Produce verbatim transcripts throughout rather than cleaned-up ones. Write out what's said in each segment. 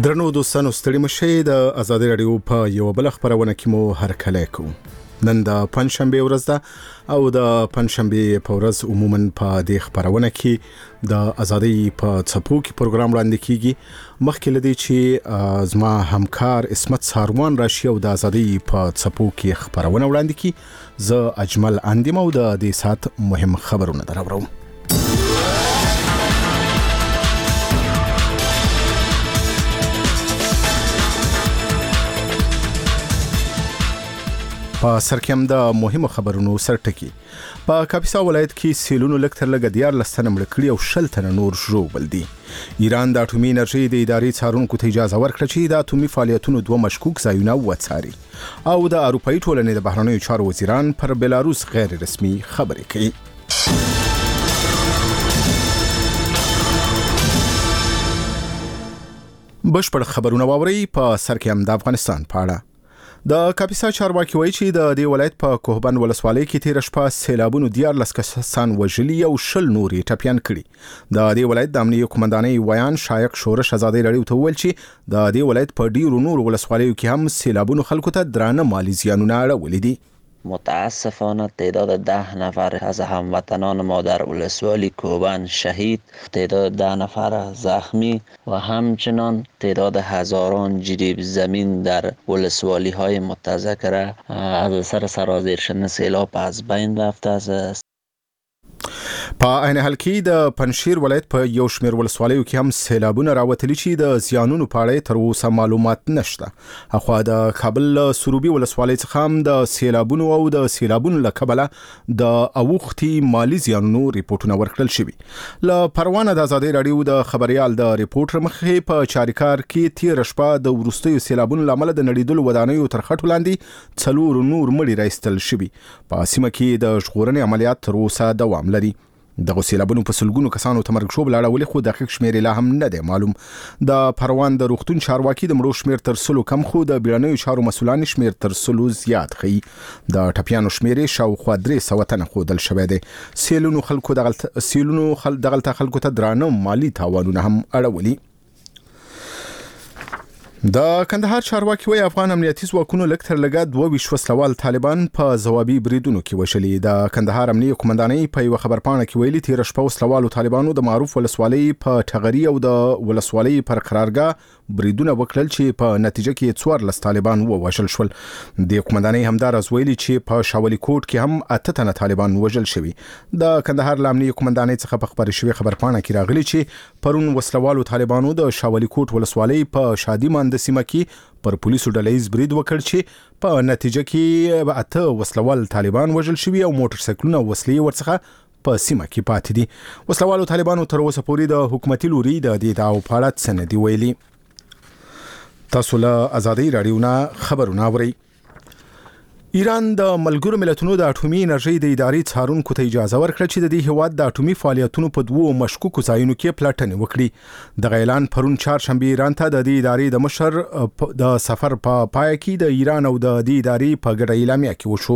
درنو دوستانو ستړي مشئ د آزادۍ رادیو په یو بل خبرونه کې مو هرکلی کوو. نن د پنځشنبه ورځ ده او د پنځشنبه په ورځ عموما په دې خبرونه کې د آزادۍ په څپو کې پروګرام وړاندې کیږي. مخکې لدی چې زما همکار اسمت ساروان راشي او د آزادۍ په څپو کې خبرونه وړاندې کی، زه اجمل اندیم او د دې سات مهم خبرونه دراوړم. په سرکم د مهمو خبرونو سرټکی. په کاپیسا ولایت کې سیلونو لکتر لګ دیار لستنه مړ کړی او شل تن نور ژوبل دي. ایران د اټومي انرژي د ادارې څارونکو ته اجازه ورکړه چې د اټومي فعالیتونو دوه مشکوک ځایونه وڅاري او د اروپאי ټولنې د بهرنیو چارو وزیران پر بلاروس غیر رسمي خبرې کوي. بشپړ خبرونه واوري په سرکم د افغانستان په اړه. د کاپیسا چارواکي وایي چې د دې ولایت په کوهبند ولسوالۍ کې تیر شپه سیلابونو دیار لس کسان وژلي او شل نورې ټپيان کړي. د دې ولایت د امنیه قومندانۍ ویان شایق شورش آزادۍ رادیو ته وویل چې د دې ولایت په ډیرو نورو ولسوالیو کې هم سیلابونو خلکو ته درانه مالی زیانونه اړولي دي. متاسفانه تعداد ده نفر از هموطنان ما در ولسوالی کوهبند شهید، تعداد ده نفر زخمی و همچنان تعداد هزاران جریب زمین در ولسوالی های متذکره از اثر سرازیر شدن سیلاب از بین رفته است. په عین حال کې د پنشیر ولایت په یو شمېر ولسوالیو کې هم سیلابونه راوتلي چې د زیانونو په اړه تر اوسه معلومات نشته. اخوا د کابل سروبي ولسوالۍ څخه هم د سیلابونو او د سیلابونو له کبله د اوختي مالی زیانونو ریپورتونه ورکړل شوي. له پروانه د آزادۍ رادیو د خبريال د ریپورټر مخې په چاریکار کې تیر شپه د ورستیو سیلابونو لامل د نړیدلو ودانیو تر خټو لاندې څلور نور مړي راایستل شوي. په سیمه کې د ژغورنې عملیات تر اوسه دوام لري. دغه سیلابونو په سلګونو کسانو ته مرګ شوبل اړولې، خو دقیق شمېر لا هم نه دی معلوم. د پروان د روغتون چارواکي د مړو شمېر تر سلو کم، خو د بیړنیو چارو مسولان شمېر تر سلو زیات ښیي. د ټپیانو شمېر شاوخوا درې سوه تنه ښودل شوی دی. سیلونو خلکو دغلته سیلونو خل دغلته خلکو ته درانه مالی تاوانونه هم اړولي. د کندهار چارواکي وایي افغان امنیتي ځواکونو لکتر لګا دوه ویشت وسلوال طالبان په ځوابي بریدونو کې وشلي. د کندهار امنیه قومندانۍ په یو خبرپاڼه کې ویلي تیر شپه وسلوالو طالبانو د معروف ولسوالۍ په ټغري او د ولسوالۍ پر قرارګاه بریدونه وکړل چې په نتیجه کې څوارلس طالبان ووژل شول. د قومندانۍ همدارس ویلي چې په شاولي کوټ کې هم اته تنه طالبان وژل شوي. د کندهار امنیه قومندانۍ څخه په خبري شوی خبرپاڼه کې راغلي چې پرون وسلوالو طالبانو د شاولي کوټ ولسوالۍ په شادي مان د سیمه کې پر پولیسو ډلهیز برید وکړ چې په نتیجه کې اته وسلوال طالبان وژل شوي او موټر سایکلونه وسلې ورڅخه په سیمه کې پاتې دي. وسلوالو طالبانو تر اوسه پورې د حکومتي لوري د دې دعوو په اړه څه نه دي ویلي. تاسو له آزادۍ رادیو نه خبرونه اورئ. ایران د ملګرو ملتونو د اټومي انرژي د ادارې څارونکو ته اجازه ورکړه چې د دې هیواد د اټومي فعالیتونو په دوو مشکوکو ځایونو کې پلټنې وکړي. د اعلان پرون چهارشنبه ایران ته د دې ادارې د مشر د سفر په پای کې د ایران او د دې ادارې په ګډه اعلامیه کې وشو.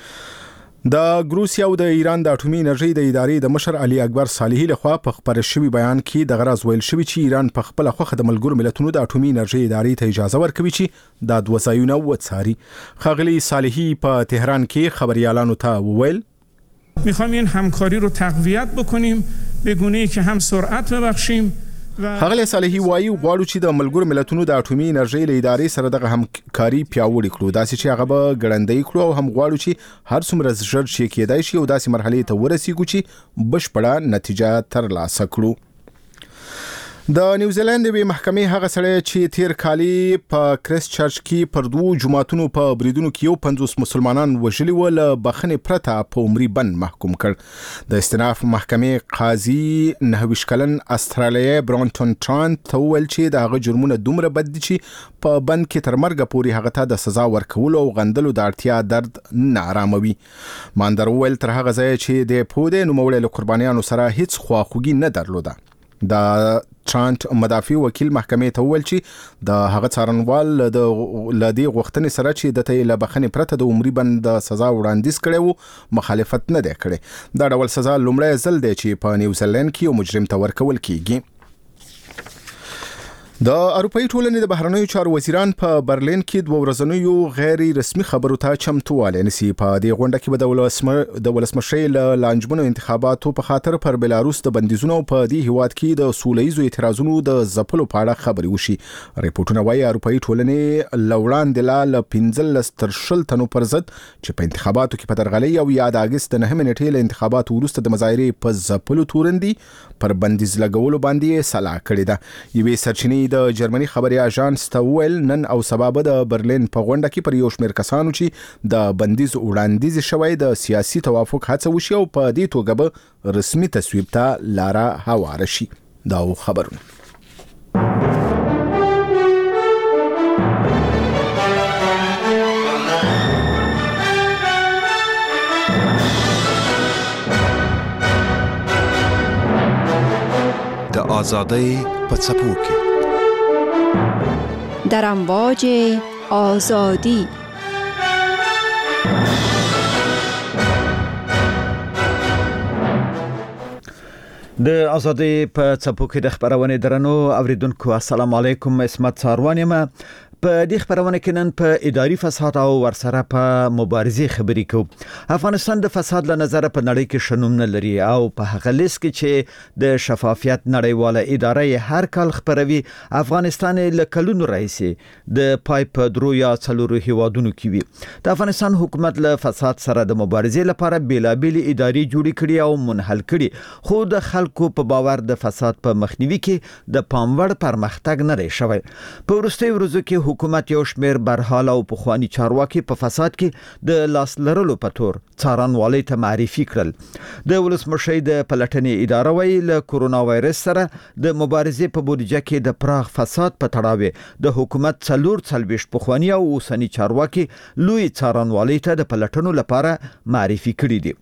د روسیا او د ایران د اټومي انرژي د ادارې د مشر علي اکبر صالحي لخوا په خبر شوی بیان کې د غرض ویل شوی چې ایران په خپل خوخه د ملګرو ملتونو د اټومي انرژي ادارې ته اجازه ورکوي چې د دوه ځایونه وڅاري. خاغلی صالحي په تهران کې خبريالانو ته وویل میخوام این همکاری رو تقویت بکنیم به گونه‌ای که هم سرعت ببخشیم. خاغلی صالحي وایي غواړو چې د ملګرو ملتونو د اټومي انرژي له ادارې سره دغه همکاري پیاوړې کړو، داسې چې هغه به ګړندۍ کړو او هم غواړو چې هر څومره ژر چې کېدای شي او داسې مرحلې ته ورسیږو چې بشپړه نتیجه ترلاسه کړو. د نیوزیلند د محکمې هغه سړی چې تیر کالي په کریسټ چرچ کې پر دوه جماعتونو په بریدونو کې یو پنځوس مسلمانان وژلي و له بخښنې پرته په عمري بند محکوم کړ. د استئناف محکمې قاضي نهه ویشت کلن استرالیایي برانټون ټرانت ته وویل چې د هغه جرمونه دومره بد دي چې په بند کې تر مرګه پورې هغه ته د سزا ورکولو او غندلو د اړتیا درد نه آراموي. ماندر وویل تر هغه ځای چې د پوده نوموړي له قربانیانو سره هیڅ خواخوږي نه درلوده. د ټرانت مدافع وکیل محکمې ته وویل چې د هغه څارنوال د لدی غوښتنې سره چې د ته له بخښنې پرته د عمري بند سزا وړاندیز کړي وو مخالفت نه دی کړی. دا ډول سزا لومړی ځل دی چې په نیوزیلند کې یو مجرم ته ورکول کیږي. د اروپאי ټولنې د بهرنیو چارو وزیران په برلین کې د ورځنیو غیر رسمي خبرو ته چمتووالی نیسي. په دې غونډه کې به د ولسمشرۍ له لانجمنو انتخاباتو په خاطر پر بلاروس د بندیزونو په دې هیواد کې د سولهییزو اعتراضونو د ځپلو په اړه خبرې وشي. ریپورتونه وايي اروپאי ټولنې لوړاندې لا پنځلس تر شل تنو پر ضد چې په انتخاباتو کې په درغلۍ او یا د اګست د نهمې نیټې له انتخاباتو وروسته د مظاهرې په ځپلو تورندي پر بندیز لګولو باندې سلا کړې ده. یوې سرچینې د جرمني خبري اژانس ته ویل نن او سبا به د برلین په غونډه کې پر یو شمېر کسانو چې د بندیز وړاندیز شوی د سیاسي توافق هڅه وشي او په دې توګه به رسمي تصویب ته لاره هواره شي. دا خبرونه د آزادۍ په څپو کې در امواج آزادی. د آزادۍ په څپو کې د خبرونې درنو اوریدونکو السلام علیکم. اسمت ساروان یم. په دې خبرونه کې نن په اداري فساد او ورسره په مبارزې خبرې کوو. افغانستان د فساد له نظر په نړۍ کې شنوم نه لري او په هغه لیست کې چې د شفافیت نړیواله اداره هر کال خبروي افغانستان له کلونو راځي د پای په درو یا څلورو هیوادونو کې وي. د افغانستان حکومت له فساد سره د مبارزې لپاره بیلابېل ادارې جوړې کړي او منحل کړي، خو د خلکو په باور د فساد په مخنیوي کې د پاموړ پرمختګ نه لري شوی. په وروستیو ورځو کې حکومت یو شمیر برحال او پخوانی چارواکي په فساد کې د لاس لرلو په تور څارنوالۍ ته معرفي کړل. د ولسمشرۍ د پلټنې اداره ویل له کورونا وایرس سره د مبارزې په بودیجه کې د پراخ فساد په تړاو د حکومت څلور څلويشت پخوانی او اوسنی چارواکي لوی څارنوالۍ ته د پلټنو لپاره معرفي کړي دي.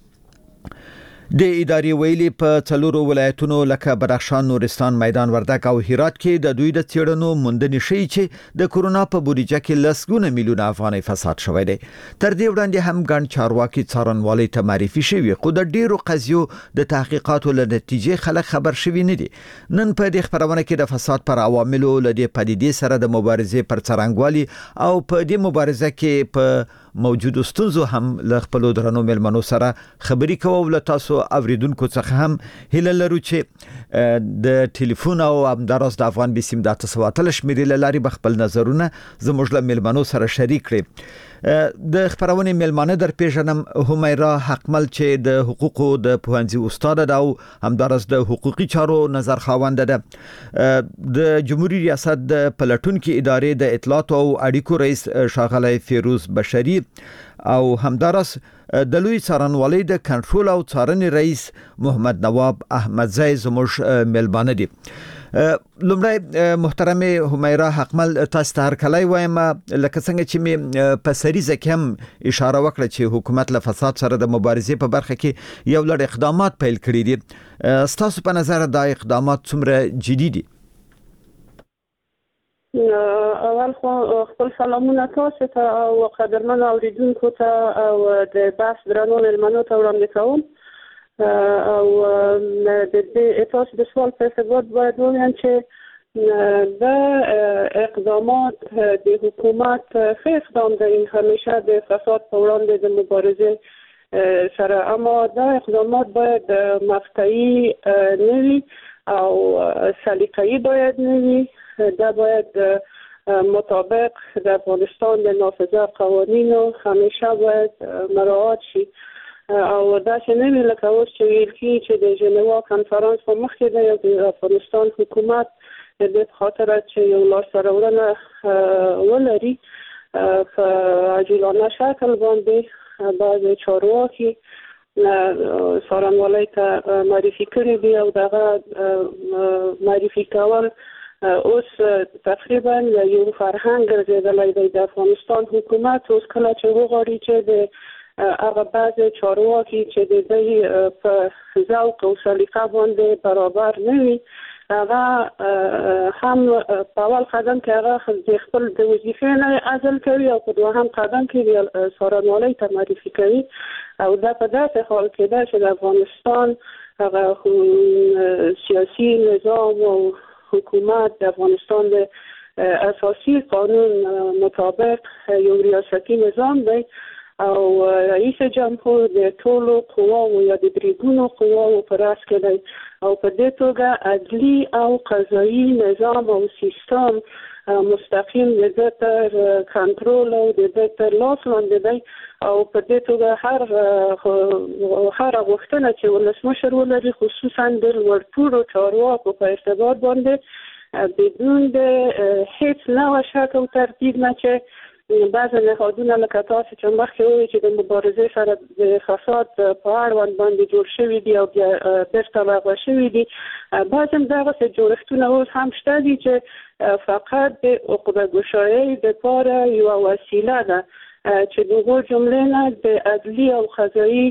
د ادارې ویلي په څلورو ولایتونو لکه بدخشان، نورستان، میدان وردګ او هرات کې د دوی د څېړنو موندنې ښیي چې د کورونا په بودیجه کې لسګونه میلیونه افغانۍ فساد شوی دی. تر دې وړاندې هم ګڼ چارواکي څارنوالۍ ته معرفي شوي، خو د ډیرو قضیو د تحقیقاتو له نتیجې خلک خبر شوي نه دي. نن په دې خبرونه کې د فساد پر عواملو له دې پدیدې سره د مبارزې پر څرنګوالي او په دې مبارزه کې په موجودو ستونزو هم له خپلو درنو مېلمنو سره خبرې کوو. له تاسو اوریدونکو څخه هم هیله لرو چې د ټلیفون او همداراز د افغان بي سیم د اته سوه اتلس شمېرې له لارې به خپل نظرونه زموږ له مېلمنو سره شریک کړي. د خبرونې مېلمانه در پیژنم همیرا حقمل چې د حقوقو د پوهنځي استاد ده او همداراز د حقوقي چارو نظر خاوند ده. د جمهوریت ریاست د پلټونکو ادارې د اطلاعات او اړیکو رئیس ښاغلی فیروز بشری او همداراز د لوی څارنوالۍ د کنټرول او څارنې رئیس محمد نواب احمدزی زموږ مېلمانه دي. لومړی محترمه همیرا حقمل تاسو ته هرکلی وایم. لکه څنګه چې مې په سریزه کې هم اشاره وکړه چې حکومت له فساد سره د مبارزې په برخه کې یو لړ اقدامات پیل کړي دي. ستاسو په نظر دا اقدامات څومره جدي دي؟ اول خو خپل سلامونه تاسو ته او قدرمن اوریدونکو ته او د بحث درنو مېلمنو ته وړاندې کوم. او د دې تاسو د سوال په ارتباط باید ووایم چې د اقدامات د حکومت ښه اقدام دی همیشه د فساد په وړاندې د مبارزې سره، اما دا اقدامات باید مقطعي نه وي او سلیقه‌ای باید نه وي. دا باید مطابق د افغانستان د نافذه قوانینو همیشه باید مراعات شي او دا چې نه وي لکه اوس چې ویل کېږي چې د ژنوا کنفرانس په مخ کې دی او د افغانستان حکومت د دې په خاطر چې یو لاسته راوړنه ولري په عاجلانه شکل باندې بعضې چارواکي څارنوالۍ ته معرفي کړي دي او دغه معرفي کول اوس تقریبا یو فرهنګ ګرځېدلی دی. د افغانستان حکومت اوس کله چې وغواړي چې د هغه بعضې چارواکي چې د دوی په ذوق او سلیقه باندې برابر نه وي، هغه هم په اول قدم کې هغه د خپل د وظیفې نه عزل کوي او په دوهم قدم کې څارنوالۍ ته معرفي کوي. او دا په داسې حال کې ده چې د افغانستان هغه سیاسي نظام او حکومت د افغانستان د اساسي قانون مطابق یو ریاستي نظام دی او رئیس جمهور د ټولو قواو یا د بریګونو قواو پر راس کې دی او په دې توګه عدلي او قضایي نظام او سیستم مستقیم د دې تر کنټرول او د دې تر لاس لاندې دی او په دې توګه هر هر غوښتنه چې ولسمشر ولري خصوصا د ورټورو چارواکو په ارتباط باندې بدون د هیڅ نوع شک او تردید نه چې بعض نهادونه لکه تاسو چې مخکې وایي چې د مبارزې سره د فساد په اړوند باندې جوړ شوي دي او بیا بیرته لغوه شوي دي بعض هم دغسې جوړښتونه اوس هم شته دي چې فقط د عقده ګشایۍ دپاره یوه وسیله ده چې د هغو جملې نه د عدلي او قضایي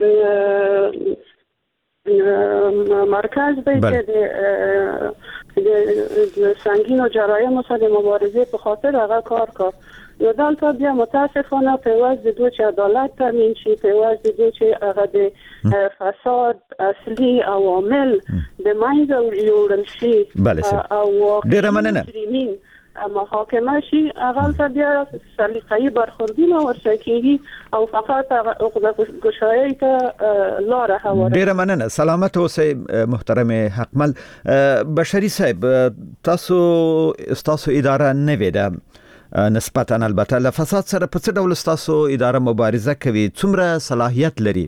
مرکز دی چې د سنگینو جرایمو سره د مبارزې په خاطر هغه کار کار یا دلته بیا متاسفانه پیوز د دوی چې عدالت تامین شي پیوز د دوی چې هغه د فساد اصلي عوامل د منځه یوړل شي او ډیره مننه محاکمه شي هغه ته بیا سلیقه‌ای برخوردونه ورسره کېږي او فقط عقده ګشایۍ ته لاره هواره. ډیره مننه. سلامت اوسئ محترم حقمل. بشری صاحب تاسو تاسو اداره نوې ده نسبتا البته له فساد سره په څه ډول تاسو اداره مبارزه کوي څومره صلاحیت لري؟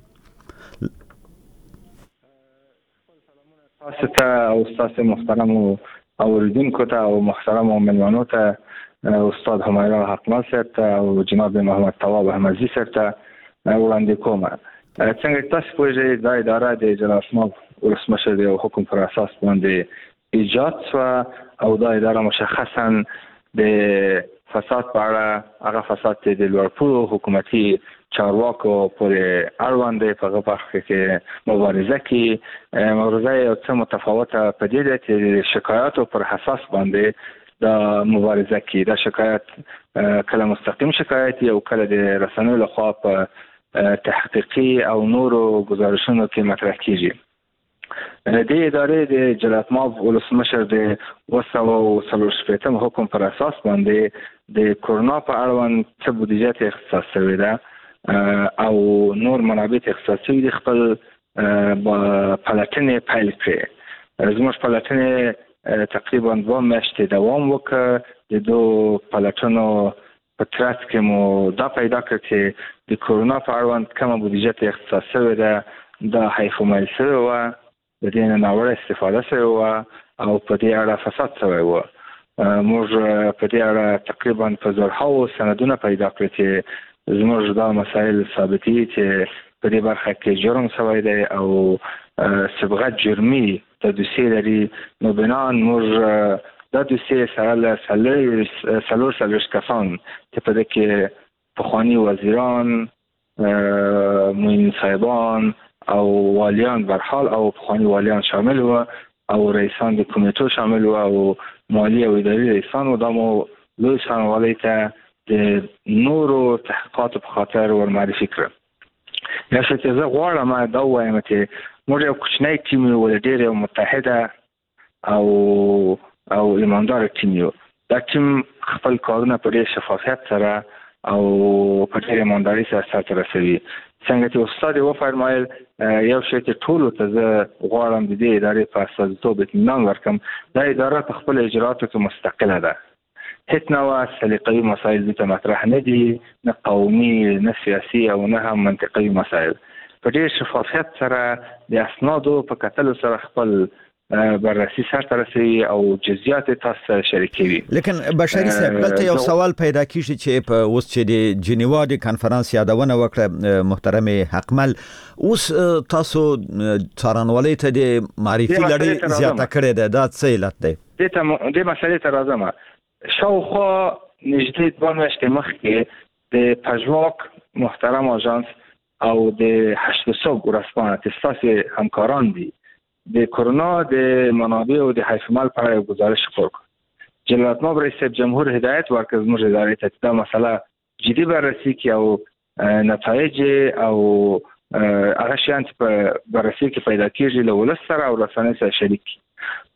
تاسو ته او تاسو محترم اوریدونکو ته او محترم مهمانانو ته استاد همایون حقمل صاحب ته او جناب محمد طواب احمدزي صاحب ته وړاندې کوم. څنګه تاسو پوهیږئ دا اداره د جلال اسماب ولسمشر د حکم پر اساس باندې ایجاد شو او دا اداره مشخصا د فساد په اړه هغه فساد چې د لوړپوړو حکومتي چارواکو پورې اړوند دی په هغه برخه کې مبارزه کوي. مبارزه یو څه متفاوته په دې ده چې شکایاتو پر حساس باندې د مبارزه کوي. دا شکایت کله مستقیم شکایت او کله د رسنیو لخوا په تحقیقي او نورو گزارشونو کې مطرح کیږي. د ادارې د جلال اسماب ولسمشر د وسو او څلور شپېتم حکم پر اساس باندې د کورونا په اړوند څه بودیجه اختصاص شوی ده او نور منابع اختصاص شوي دي. خپل پلټنې پیل کړې. زموږ پلټنې تقریبا دوه میاشتې دوام وکړ. د دو پلټنو په ترڅ کې مو دا پیدا کړ چې د کورونا په اړوند کومه بودیجه اختصاص شوی ده دا حیفومایل شوی وه، د دې نه ناوړه استفاده شوې وه او په دې اړه فساد شوی وه. موږ په دې اړه تقریبا په زرهاوو سندونه پیدا کړي چې زموږ دا مسایل ثابتوي چې په دې برخه کې جرم شوی دی او سبغت جرمي د دوسیې لري. نو بنان موږ دا دوسیې سره له څلور څلوېښت کسان چې په دې کې پخواني وزیران، معین صاحبان او والیان برحال او پخوانی والیان شامل و او رئیسان د کمیټو شامل و او مالی او اداري رئیسان و. دا مو لوی څارنوالۍ ته د نورو تحقیقاتو په خاطر ورمعرفي کړم. یا چې زه غواړم دا ووایم چې موږ یو کوچنی ټیم یو د ډېر یو متحده او او ایماندار ټیم یو. دا ټیم خپل کارونه په ډېر شفافیت سره او په ډېر ایمانداري سره سرته رسوي. څنګه چې استاد یې وفرمایل یو شی چې ټولو ته زه غواړم د دې ادارې په استازیتوب اطمینان ورکړم، دا اداره په خپلو اجرااتو کې مستقله ده. هیڅ نوع سلیقه‌ایي مسایل دلته مطرح نه دي، نه قومي نه سیاسي او نه هم منطقي مسایل. په ډېر شفافیت سره د اسنادو په کتلو سره خپل بررسي سرته رسوي او جزئیات تاسو سره شریکوي. لیکن بشری صاحب دلته یو سوال پیدا کیږي چې په اوس چې د جنیوا د کانفرنس یادونه وکړه محترم حقمل، اوس تاسو څارنوالۍ ته د معرفي لړۍ زیاته کړې ده، دا څه علت دی؟ دې مسئلې ته راځم. شاوخوا نږدې دوه میاشتې مخکې د پژواک محترم آژانس او د هشت صبح ورځپاڼه چې ستاسې همکاران دي د کورونا د منابع او د حیفمال په اړه گزارش خپور کړ. جلال اسماب رئیس جمهور هدایت ورکړ زموږ ادارې ته دا مسله جدي بررسي کړي او نتایج او هغه شیان چې په بررسي کې پیدا کېږي له ولس سره او رسنیو سره شریک کړي.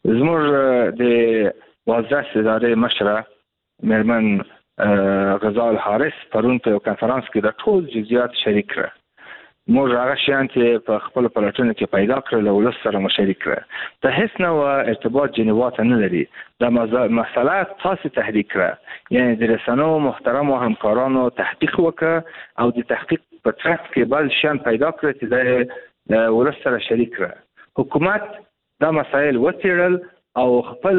زموږ د وزارت ادارې مشره مېرمن غزال الحارث پرون په یو کنفرانس کې د ټول جزئیات شریک کړه. موږ هغه شیان چې په خپل پلټنه کې پیدا کړل او ولس سره مشارک کړه. ته هیڅ نوع ارتباط جنیوا ته نه لري. دا مسله تاسو تحریک کړه، یعنی د رسنیو محترم او همکارانو تحقیق وکړه او د تحقیق په ترڅ کې بل شیان پیدا کړل چې د ولس سره شریک کړه. حکومت دا مسایل وڅېړل او خپل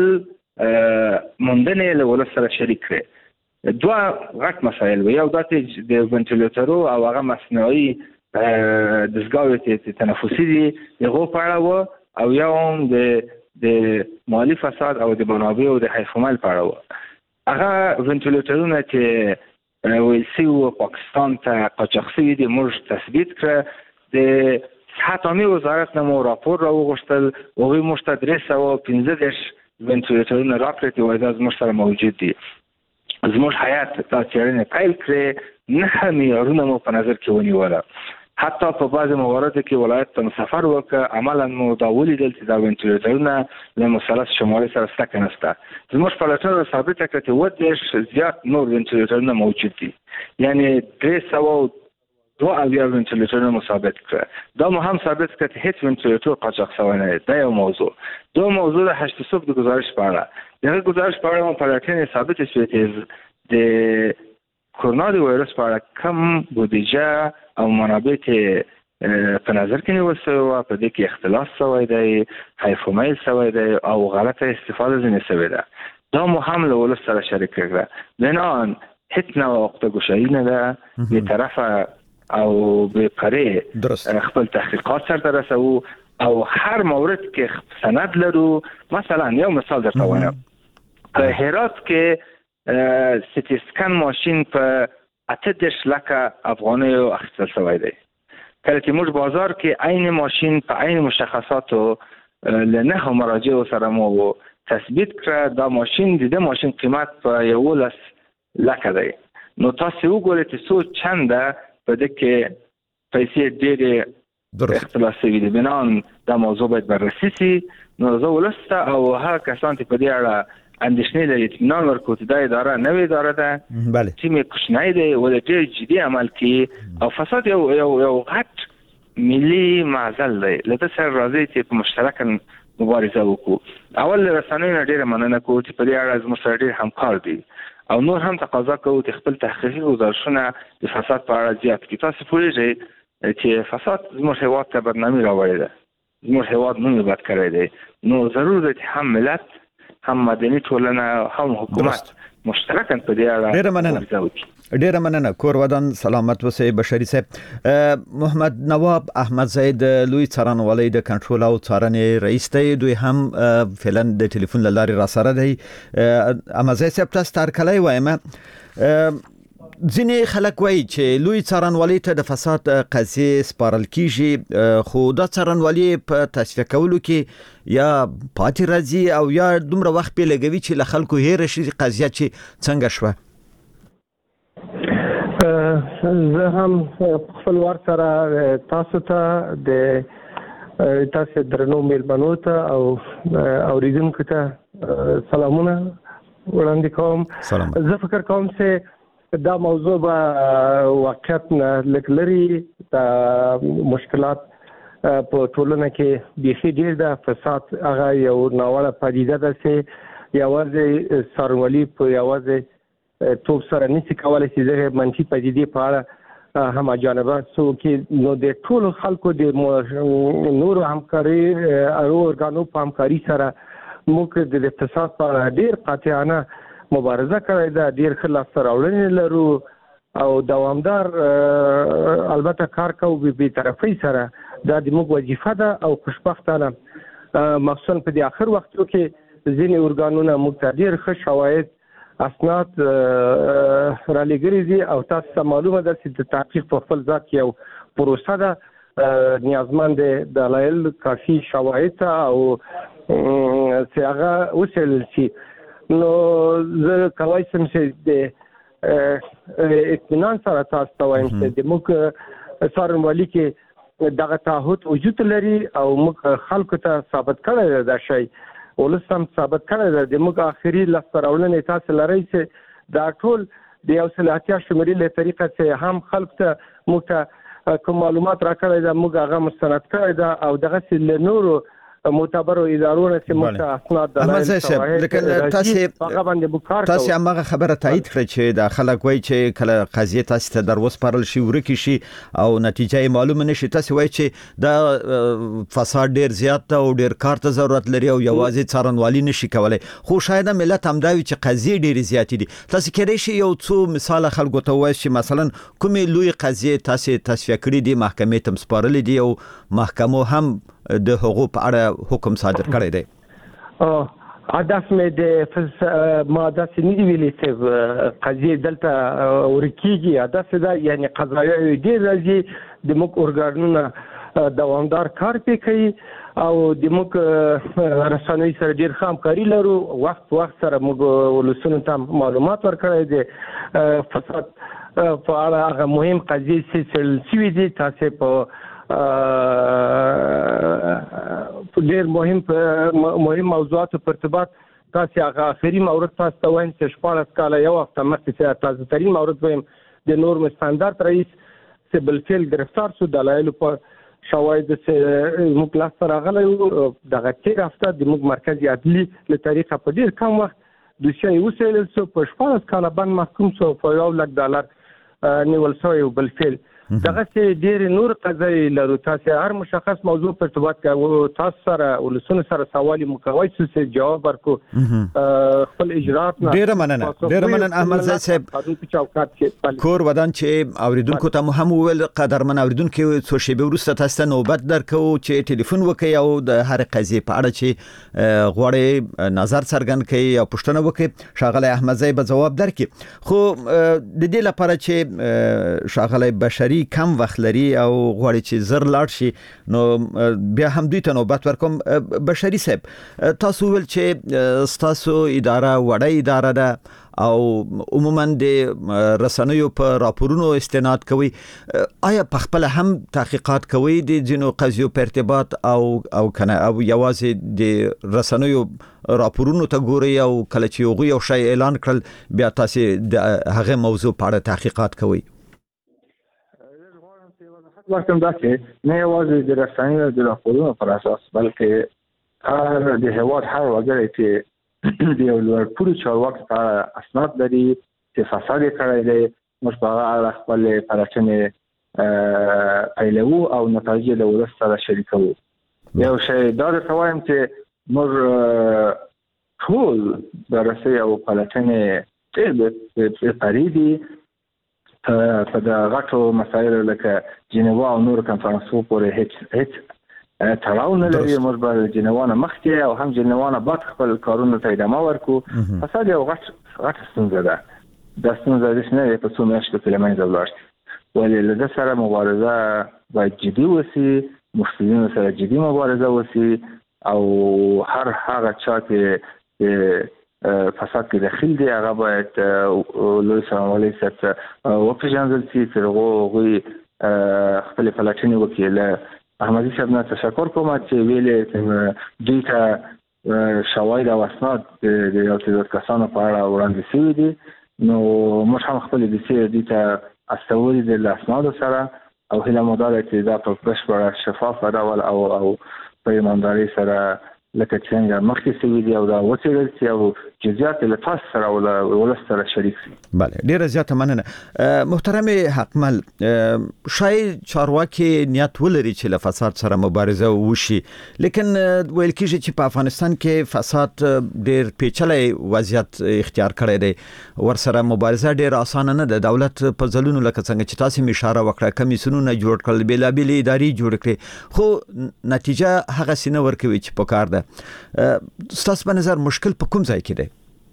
موندنې له ولس سره شریک کړې. دوه غټ مسایل و، یو دا چې د وینټیلیټرو او هغه مصنوعي دستګاوې چې تنفسي دي هغو په اړه و، او یو هم د د مالي فساد او د منابعو د حیث عمل په اړه و. هغه وینټیلیټرونه چې ویل سوي پاکستان ته قاچاق سوي دي موږ تثبیت کړه. د صحت عامې وزارت نه مو راپور راوغوښتل، هغوی موږ ته درې سوه پنځه دېرش وینټیلیټرونه راکړل چې وایي دا زموږ سره موجود دي. زموږ هیات دا څېړنې پیل کړې، نهه معیارونه مو په نظر کې ونیوله. حتی په بعضې مواردو کې ولایت ته سفر وکړه، عملا مو دا ولیدل چې دا وینټیلیټرونه له مثلث شمالي سره ستکه نشته. زموږ پلټنه ثابته کړه چې اووه دېرش زیات نور وینټیلیټرونه موجود دي، یعنی درې سوه دوه اویا وینټیلیټرونه مو ثابت کړه. دا مو هم ثابت کړه چې هېڅ وینټیلیټر قاچاق شوی نه دی. دا یو موضوع. دوه موضوع د هشت صبح د ګزارش په اړه. د هغه ګزارش په اړه مو پلټنې ثابتې شوې چې د کورونا د وایرس په اړه کم بودیجه او منابع ته په نظر کې نیول شوی وه، په دې کې اختلاس شوی دی، حیف میل شوی دی او غلطه استفاده ځینې شوې ده. دا مو هم له ولس سره شریک کړه. بناهن هېڅ نوع عقده ګشایي نه ده، بېطرفه او بېپرې خپل تحقیقات سرته رسوو او هر مورد کې سند لرو. مثلا یو مثال درته وایم، په هرات کې سیټي سکن ماشین په اته دېرش لکه افغانیو اخیستل شوی دی. کله چې موږ بازار کې عین ماشین په عین مشخصاتو له نهو مراجعو سره مو تثبیت کړه. دا ماشین د دې ماشین قیمت په یولس لکه دی. نو تاسو وګورئ چې څو چنده په دې کې پیسې ډېرې اختلاس شوي دي. بنان دا موضوع باید بررسي شي. نو زه ولس ته او هغه کسان چې په دې اړه اندېښنې لري اطمینان ورکړو چې دا اداره نوې اداره ده، ټیم یې کوچنی دی، ولې ډېر جدي عمل کوي او فساد یو یو یو غټ ملي معضل دی. له ده سره راځئ چې په مشترکه مبارزه وکړو. اول له رسنیو نه ډېره مننه کوو چې په دې اړه زموږ سره ډېر همکار دي او نور هم تقاضا کوو چې خپل تحقیقي ګزارشونه د فساد په اړه زیات کړي. تاسو پوهېږئ چې فساد زموږ هېواد ته بدنامي راوړې ده، زموږ هېواد نوم یې بد کړی دی. نو ضرور دی چې هم ملت هم مدني ټولنه هم حکومت مشترکاً په دې اړه ډېره مننه ډېره مننه. کور ودان سلامت اوسئ بشري صاحب. محمد نواب احمد زید لوی څارنوالۍ د کنټرول او څارنې رئیس دی، دوی هم فعلا د ټلیفون له لارې راسره دی. احمد زید صاحب تاسو ته هرکلی وایم. ځینې خلک وایي چې لوی څارنوالۍ ته د فساد قضیې سپارل کیږي، خو دا څارنوالۍ په تصفیه کولو کې یا پاتې راځي او یا دومره وخت پې لګوي چې له خلکو هېره شي قضیه چې څنګه شوه. زه هم خپل وار سره تاسو ته د تاسو درنو میلمنو ته او اوریدونکو ته سلامونه وړاندې کوم. زه فکر کوم چې دا موضوع به واقعیت نه لږ لري. دا مشکلات په ټولنه کې بیخي ډېر ده. فساد هغه یو ناوړه پدیده ده چې یوازې څارنوالي په یوازې توب سره نشي کولی چې دغه منفي پدیدې په اړه هم جانبه څوک نو د ټولو خلکو د نورو همکاري او ارګانو په همکاري سره موږ د اقتصاد په اړه ډېر قاطعانه مبارزه کړې ده. ډېر ښه لاسته راوړنې لرو او دوامدار البته کار کوو بې طرفۍ سره. دا د موږ وظیفه ده او خوشبختانه مخصوصا په دې اخر وختو کې ځینې ارګانونه موږ ته ډېر ښه شواهد اسناد را لېږلي دي او تاسو ته معلومه ده چې د تحقیق په خپل ذات کې یو پروسه ده، نیازمند دلایل کافي شواهد ته او چې هغه وڅېړل شي. نو زه کولی شم چې د اطمینان سره تاسو ته وایم چې د موږ څارنوالي کې دغه تعهد وجود لري او موږ خلکو ته ثابت کړی دا شی ولسم ثابت کړی دی د موږ اخري لاسته راوړنې تاسو لرئ چې دا ټول د یو سل اتیا شمېرې له طریقه چې هم خلک ته موږ ته کوم معلومات راکړی دا موږ هغه مستند کړی دا او دغسې له نورو معتبرو ادارو نه چې موږ ته اسناد دلایل لیکن تاسو هغه باندې بکار تاسو هغه خبره تایید کړئ چې د خلک وایي چې کله قضیه تاسو ته در وسپارل شي ورکی شي او نتیجه معلومه نشي تاسو وایي چې دا فساد ډیر زیات او ډیر کار ته ضرورت لري او یوازې څارنوالي نشي کولای خو شاید ملت هم دا وي چې قضیه ډیر زیات دي تاسو کېدای شي یو څو مثال خلکو ته وایي چې مثلا کومې لوی قضیه تاسو تصفیه کړې دي محکمې ته سپارلې دي او محکمو هم د حقوق په اړه حکم صادر کړی دی او هدف مې د ماده سنیدي ویلي چې قضیه دلته ورکیږي هدف دا یعنی قضایا ډیر راځي د موږ اورګانونو دوامدار کار کوي او د موږ رسنۍ سره ډیر همکاري لرو وخت وخت سره موږ ولسونو ته معلومات ورکړی دي فساد په اړه هغه مهم قضیې چې څېړل شوي دي تاسو په ډېر مهم مهم موضوعات په ارتباط تاسو هغه اخري مورد تاسو ته وایم چې شپاړس کاله یو هفته مخکې چې تاسو ترين مورد وایم د نورم استاندارد رئیس چې بلفیل گرفتار شو دلایل په شواهد چې موږ لاس راغلی و دغه تیر هفته د موږ مرکزي عدلي له طریقه په ډېر کم وخت دوسیه وسیلل شو په شپاړس کاله باندې محکوم شو په یو لک ډالر نیول شوی و بلفیل دغه چې ډېر نور قضایي لرو تاسو هر مشخص موضوع په ارتباط کوي تاسو سره ولسونه سره سوال مکوي چې جواب ورکو خپل اجرات نه ډېر مننه ډېر مننه احمد زید صاحب کور ودان چې اوریدونکو ته هم ویل قدرمن اوریدونکو څو شیبه وروسته تاسو ته نوبت درکو چې ټلیفون وکړئ او د هر قضیې په اړه چې غواړي نظر څرګند کړي او پوښتنه وکړي شاغلی احمد زید به جواب درکړي خو د دې لپاره چې شاغلی بشری کم وخت لري او غواړي چې زر لاړ شي نو بیا هم دوی ته نوبت ورکوم بشری صاحب تاسو ول چې تاسو اداره وړه اداره ده او عموما د رسنیو په راپورونو استناد کوي آیا په خپل هم تحقیقات کوي د جنو قضیو په ارتباط او او کنه او یوازې د رسنیو راپورونو ته ګوري او کله چې یو یو شی اعلان کړل بیا تاسو د هغه موضوع په اړه تحقیقات کوي وختم دا چې نه یوازې د رسنیو د راپورونو پر اساس بلکې هر د هیواد هر وګړی چې د یو لوړ پوړي چارواکي په اسناد لري چې فساد کړی دی موږ په هغه خپل پراټنې پیلو او نتایج له ولس سره شریکو یو شی دا ته وایم چې موږ ټول د رسنیو او پراټنې په پریدي په د غټو مسایلو لکه جنیوا او نور کنفرانسو پورې هیڅ هیڅ تړاو نه لري موږ به جنیوا نه مخکې او هم جنیوا نه بعد خپل کارونه ته ادامه ورکو فساد یو غټ غټ ستونزه ده دا ستونزه د نه په څو میاشتو کې له منځه ولاړ شي ولې له سره مبارزه باید جدي وسی مفسدینو سره جدي مبارزه وسی او هر هغه چا چې فساد کې داخل دی هغه باید لوی سمولي ست او پیژندل شي چې هغه خپل پلاټینی وکیل احمدی صاحب نه تشکر کوم چې ویلې دوی ته شواهد او اسناد د یو څو کسانو په اړه وړاندې شوي دي نو موږ هم خپل د سي دي ته استوري د اسناد سره او هله مدار چې دا په بشپړ شفاف ډول او او په ایمانداري سره لکه څنګه مخکې سوي دي او دا وڅېړل شي او جزئیات له تاسو سره او ول سره شریک شي. بله ډیره زیاته مننه محترم حقمل شاید چارواکي نیت ولري چې له فساد سره مبارزه وشي لیکن ویل کېږي چې په افغانستان کې فساد ډیر پیچلې وضعیت اختیار کړی دی ورسره مبارزه ډیر اسانه نه ده دولت په ځلونو لکه څنګه چې تاسو می اشاره وکړه کمیسیونونه جوړ کړل بیلابېل ادارې جوړ کړې خو نتیجه هغه سینه ورکوي چې په کار ده ستاسو په نظر مشکل په کوم ځای کې دی؟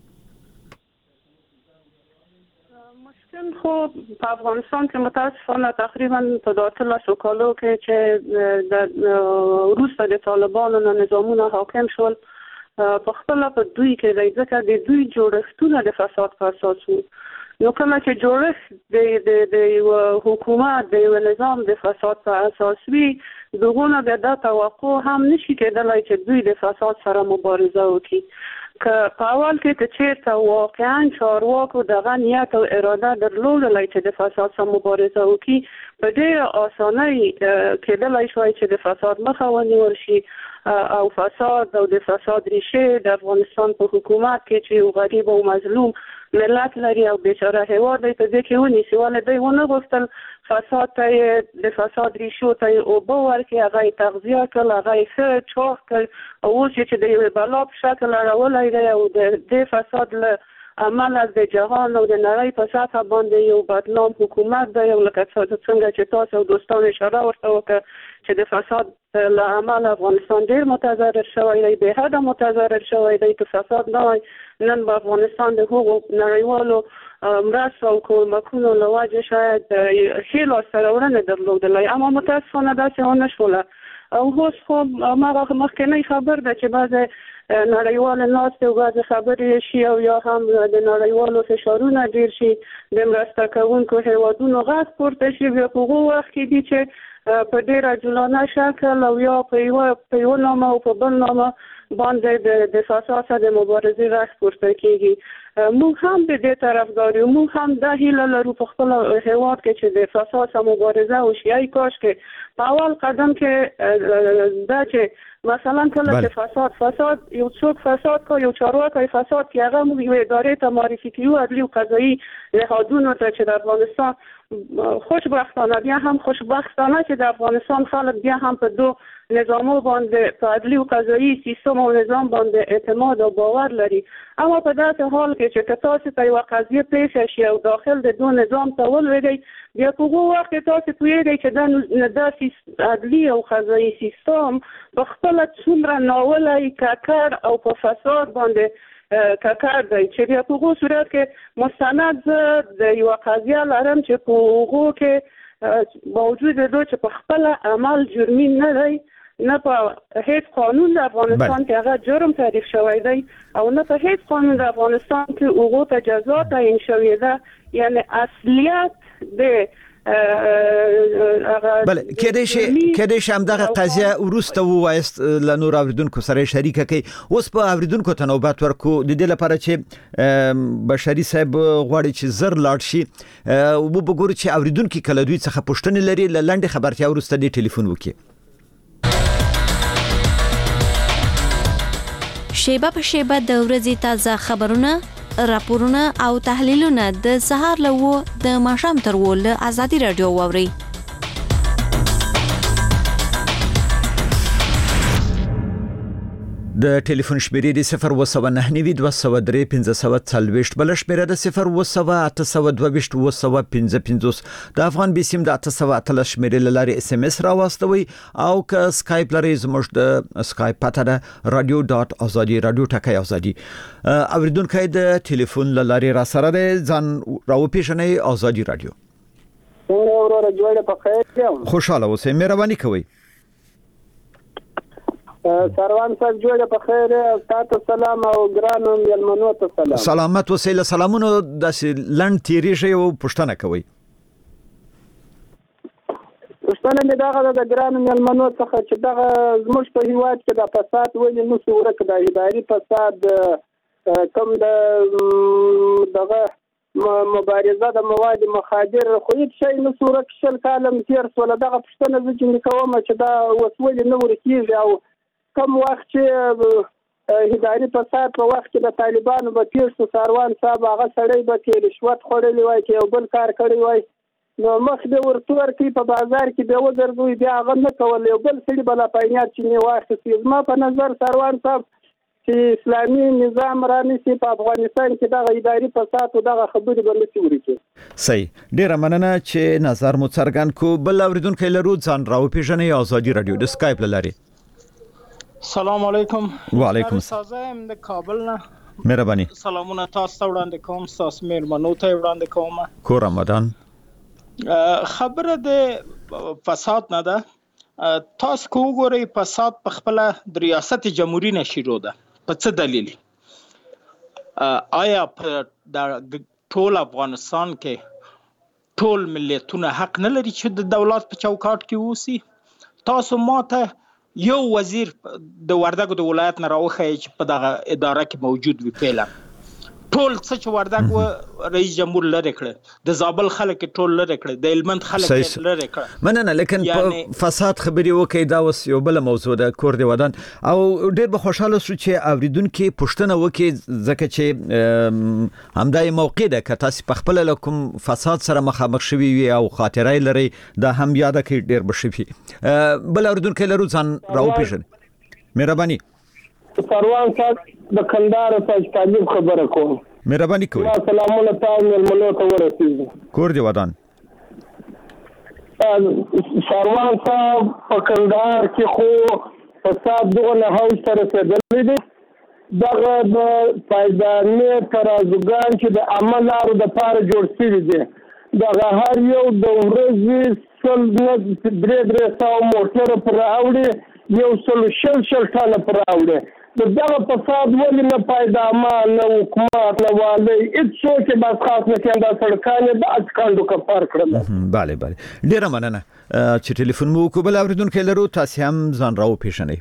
مشکل خو په افغانستان کې متاسفانه تقریبا په داتلسو کالو کې چې د وروسته د طالبانو نه نظامونه حاکم شول په خپل په دوی کې د ځکه د دوی جوړښتونه د فساد په اساس وو نو کله چې جوړښت د د د حکومت د نظام د فساد په اساس وي دغه د د توقع هم نشي کېدلای چې دوی د فساد سره مبارزه وکړي که په اول کې ته چیرته واقعا چارواکو دغه نیت او اراده درلودلای چې د فساد سره مبارزه وکړي په ډېره اسانۍ کېدلای شوی چې د فساد مخه ونیول شي او فساد او د فساد ریشه د افغانستان په حکومت کې چې یو غریب او مظلوم ملت لري او بیچاره هیواد دی په دې کې ونیسي ولې دوی ونه غوښتل فساد ته د فساد ریشو ته اوبه ورکړي هغه یې تغذیه کړل هغه یې ښه چاغ کړ او اوس چې د یوې بلا په شکل اړولی دی او د دې فساد له عمل از د جهان او د نړۍ په سطح باندې یو بدنام حکومت دی او لکه څنګه چې تاسو او دوستان اشاره ورته وکړه چې د فساد له عمل افغانستان ډېر متضرر شوی دی به حده متضرر شوی دی که فساد نه وای نن به افغانستان د هغو نړیوالو مرستو او کمکونو له وجې شاید ښې لاسته راوړنې درلودلی اما متاسفانه داسې ونه شوله او اوس خو هماغه مخکینی خبر ده چې بعضې نړیوال ناستې او بعضې خبرې شي او یا هم د نړیوالو فشارونه ډېر شي د مرسته کوونکو هیوادونو غږ پورته شي بیا په هغو وخت کې دي چې په ډېر عجولانه شکل او یا په یوه په یوه نامه او په بل نامه باندې د فساد سره د مبارزې غږ پورته کېږي موږ هم د دې طرفدار یو موږ هم دا هیله لرو په خپل هیواد کې چې د فساد سره مبارزه وشي ای کاش کې په اول قدم کې دا چې مثلا کله چې فساد فساد یو څوک فساد کو یو چارواکی فساد کې هغه موږ یو ادارې ته معرفي کیو عدلي او قضایي نهادونو ته چې د افغانستان خوشبختانه بیا هم خوشبختانه چې د افغانستان خلک بیا هم په دو نظامو باندې په عدلي او قضایي سیستم او نظام باندې اعتماد او باور لري اما په داسې حال کې چې تاسو ته یو قضیه پیښ شي او داخل د دو نظام ته ولوېږئ بیا په هغو وخت کې تاسو پوهېږئ چې دا دا عدلي او قضایي سیستم په خپله څومره ناولی ککړ او په فساد باندې ککړ دی چې بیا په هغو صورت کې مستند زه د یوه قضیه لرم چې په هغو کې باوجود دو چې په خپله عمل جرمي نه دی نه په هیڅ قانون د افغانستان کې هغه جرم تعریف شوی دی او نه په هیڅ قانون د افغانستان کې هغو ته جزا تعیین شوې ده یعنی اصلیت د بله کېدای شي کېدای شي همدغه قضیه وروسته ووایست له نور اوریدونکو سره شریکه کړئ اوس په اوریدونکو ته نوبت ورکو د دې لپاره چې بشري صاحب غواړي چې زر لاړ شي وګورو چې اوریدونکو کله دوی څخه پوښتنې لري له لنډې خبرتیا وروسته دې ټلیفون وکړي شیبه په شیبه د ورځې تازه خبرونه راپورونه او تحلیلونه د سهار له و د ماښام تر و له ازادي رادیو واوري د ټلیفون شمیرې د صفر و سوه نهه نوي دوه سوه درې پنځه سوه څلوېښت بل شمیره د صفر و سوه اته سوه دوه ویشت اوه سوه پنځه پنځوس د افغان بیسیم د اته سوه اتلس شمیرې له لارې اس ام اس راواستوي او که سکایپ لري زموږ د سکایپ پته ده رادیو ډاټ ازادي رادیو ټکی ازادي اوریدونکو د ټلیفون له لارې را سره ده ځان راوپېژنئ ازادي رادیو ورور جوړه په خیر خوشاله اوسئ مهرباني کوئ سروان صاحب جوړه په خیر تاسو سلام او ګرانو ملمنو ته سلام سلامت وسیله سلامونو د لند تیریږي او پښتنه کوي پښتنه مې دغه د ګرانو ملمنو څخه چې دغه زموږ په هیواد کې د فساد ولې نو څو ورک د اداري فساد کم د دغه مبارزه د مواد مخادر خو هیڅ شی نو څو ورک شل کالم تیر سول دغه پښتنه چې کوم چې دا وسولې نو ورکیږي او کم وخت چې اداري فساد په وخت کې د طالبانو په تیر سروان صاحب هغه سړی به کې رشوت خوړلی وای چې یو بل کار کړی وای نو مخ به ورته ورکی په بازار کې به وګرځوي بیا هغه نه کول یو بل سړي بل پاینات چې نه واخلي زما په نظر سروان صاحب چې اسلامي نظام رانیسي په افغانستان کې دغه اداري فساد او دغه خبرې باندې چوري کوي صحیح ډیره مننه چې نظر مو څرګند کو بل اوریدونکو لرو ځان راوپېژنئ ازادي رادیو د سکایپ لاري سلام علیکم وعلیکم السلام د کابل نه مهرباني سلامونه تاسو ته وړاندې کوم تاسو مېرمنو ته وړاندې کوم کو رمضان خبره د فساد نه ده تاسو کو ګورئ فساد په خپل د ریاست جمهوریت نه شروع ده په څه دلیل آیا په د ټول افغانستان کې ټول ملتونه حق نه لري چې د دولت په چوکاټ کې اوسي. تاسو ماته یو وزیر د وردګو د ولایت نه راوښیي چې په دغه اداره کې موجود وي. فعلا ټول څه چې وردګ و رئیس جمهور لري کړ، د زابل خلک ټول لري کړ، د هلمند خلک لري کړ. مننه. لیکن په فساد خبري وکي دا اوس یو بل موضوع ده، کور دی ودان. او ډیر به خوشاله شو چې اوریدونکو پښتنه وکي، ځکه چې همدای موقع ده که تاسو په خپل لکم فساد سره مخامخ شوي وي او خاطرای لري، دا هم یاد کړئ ډیر بشوي. بل اوریدونکو لرو ځان راو پیژنئ. مهرباني. پروان صاحب د کندهار تاج طالب خبره کوم. مهرباني کوئ. سلامونه تاسو ملمنو ته ورسیږي. کور دی ودان. پروان صاحب په کندهار کې خو فساد دغه هاوس تر رسیدلی دی. دغه د پایدارنې ترازوګان چې د عمل لارو د پاره جوړ شوي دي، دغه هر یو د ورځې سل درې درې سوه موټره پر راوړي، یو سل شل شل ټانه پر راوړي. د دغه فساد ولې نه پایدامه، نه حکومت، نه والي، هېڅوک یې بس خاص نه کوي. دا سړکان یې د اچکانډو کفار کړل. بله بله، ډېره مننه چې ټلیفون مو وکړو. بل اورېدونکی لرو، تاسې هم ځان را وپېژنئ.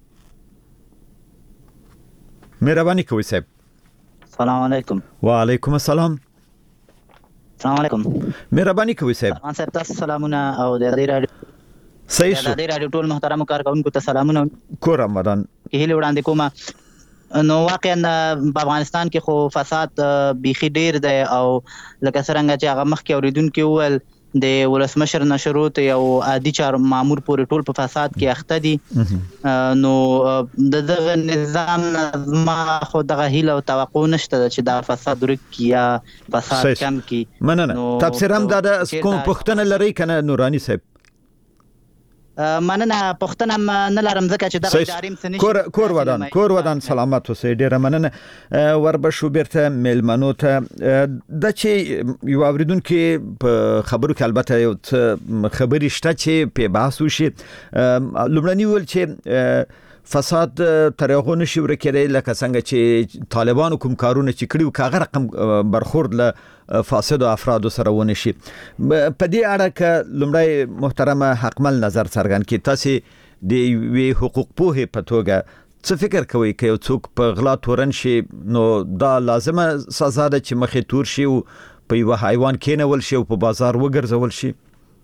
مهرباني کوئ صاحب. سلام علیکم. وعلیکم السلام. سلام علیکم. مهرباني کوئ صاحب. مان صاحب تاسو سلامونه او د دې راډیو صحیح شو. د دې راډیو ټول محترم کارکونکو ته سلامونه. کور رمضان کې هیله وړاندې کوم. نو واقعا په افغانستان کې خو فساد بیخي ډیر دی، او لکه څنګه چې هغه مخکې اوریدونکو وویل د ولسمشر نه شروع ته یو عادي چار مامور پورې ټول په فساد کې اخته دي. نو د دغه نظام ما خو دغه هیله او توقع نشته چې دا فساد ورک کی یا فساد کم کی. مننه. تفسیر هم دا کوم پښتنه لري کنه نورانی صاحب؟ مننه. پښتنه نه لرم ځکه چې دغه جاریم څه نشي. کور کور ودان کور ودان سلامت اوسئ. ډیره مننه. وربشو بیرته میلمنو ته د چې یو اوریدونکو په خبرو کې البته یو خبرې شته چې په بحث وشي. لومړنی ول چې فساد تر هغه نشي ورکېدای لکه څنګه چې طالبانو کوم کارونه چې کړیو کاغه رقم برخورد له فاسد افراد سره ونه شي. په دې اړه ک لومړی محترمه حقمل نظر څرګند کړي، تاسو د وی حقوق په پتوګه څه فکر کوئ چې یو څوک په غلا تورن شي نو دا لازمه سزا ده چې مخې تور شي او په یو حیوان کېنول شي او په بازار وګرځول شي؟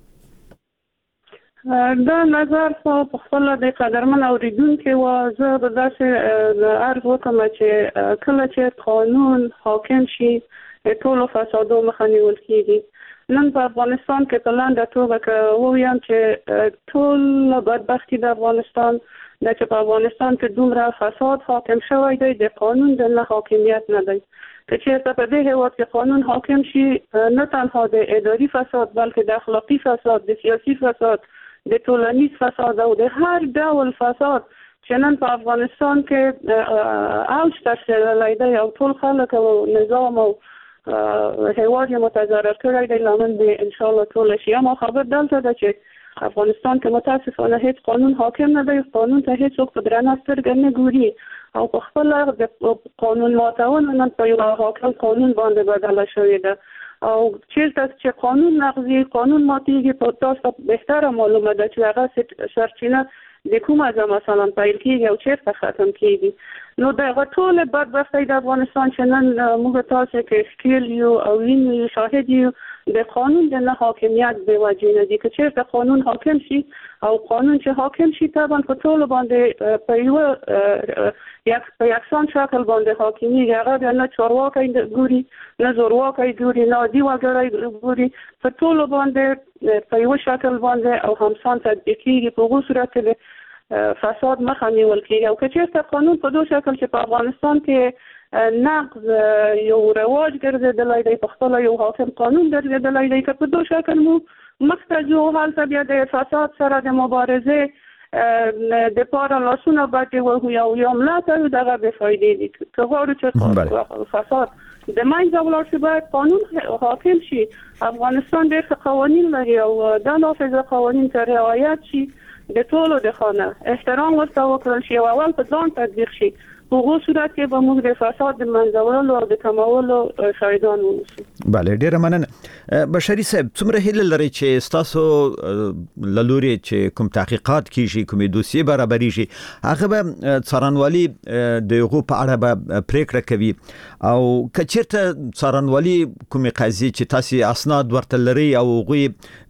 دا نظر په خپل د قدرمن اوریدونکو و زه به داسې عرض وکم چې کله چې قانون حاکم شي ټول فسادو مخه نیول کیږي. نن په افغانستان کې په لاندې توګه که ووایم چې ټول بدبختي د افغانستان د چې په افغانستان کې دومره فساد حاکم شوی دی د قانون د نه حاکمیت نه دی. که چېرته په دې هېواد کې قانون حاکم شي نه تنها د اداري فساد بلکې د اخلاقي فساد، د سیاسي فساد، د ټولنیز فساد او د هر ډول فساد چې نن په افغانستان کې اوج ته رسېدلی دی او ټول خلک او نظام او هېواد یې متضرر کړی دی، لامل به انشاءالله ټوله شي. اما خبر دلته ده چې افغانستان کې متاسفانه هیڅ قانون حاکم نه دی، قانون ته هیڅوک په درنه سترګه نه ګوري او په خپله د قانون ماتول نن په یو حاکم قانون باندې بدله شوې ده. او چیرته چې قانون نقضي قانون ماتېږي په تاسو بهتره معلومه ده چې هغه سرچینه د کومه ځای مثلا پیل کېږي او چیرته ختم کېږي. نو دغه ټولې بدبختۍ د افغانستان چې نن موږ تاسو کې ښکېل یو او وینو یو شاهد یو د قانون د نه حاکمیت بې وجې نه دي. که چیرته قانون حاکم شي او قانون چې حاکم شي طبعا په ټولو باندې په یوه یک په یکسان شکل باندې حاکمیږي. هغه بیا نه چارواکی ګوري، نه زورواکی ګوري، نه عادي وګړی ګوري، په ټولو باندې په یوه شکل باندې او همسان تطبیق کېږي. په هغو صورت کې فساد مخه نیول کېږي. او که چېرته قانون په دو شکل چې په افغانستان کې نقض یو رواج ګرځېدلی دی، په خپله یو حاکم قانون ګرځېدلی دی، که په دو شکل مو مخته ځو هلته بیا د فساد سره د مبارزې د پاره لاسونه بټې وهو یا یا ملا کوو، دغه بې فایدې دي. که غواړو چې فساد د منځه ولاړ شي باید قانون حاکم شي. افغانستان ډېر ښه قوانین لري او دا نافذه قوانین ته رعایت شي، د ټولو د خانه احترام ورته وکړل شي او اول په ځان تطبیق شي په هغه صورت کې به موږ د فساد د منځولو او د کمولو شاهدان اوسو. بله ډیره مننه. بشری صاحب څومره هیله لري چې تاسو لوري چې کوم تحقیقات کیږي کومې دوسیې برابرېږي هغه به څارنوالي د هغو په اړه به پریکړه کوي او کچیرته څارنوالي کومې قضیې چې تاسو اسناد ورته لري او هغوی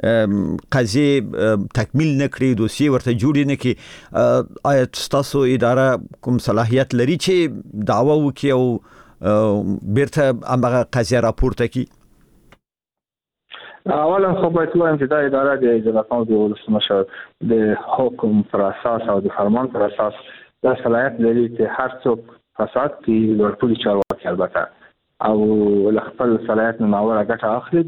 قضیې تکمیل نه کړي دوسیې ورته جوړې نه کړي آیا تاسو اداره کوم صلاحیت لري چې دعوه وکړي او بیرته هغه قضیه راپورته کړي؟ اولا خو باید وایم چې دا اداره د اجرا د ولسمشر د حکم پر اساس او د فرمان پر اساس دا صلاحیت لري چې هر څوک فساد کې ورپوري چارواکي البته او له خپل صلاحیت نه ناوړه ګټه اخلي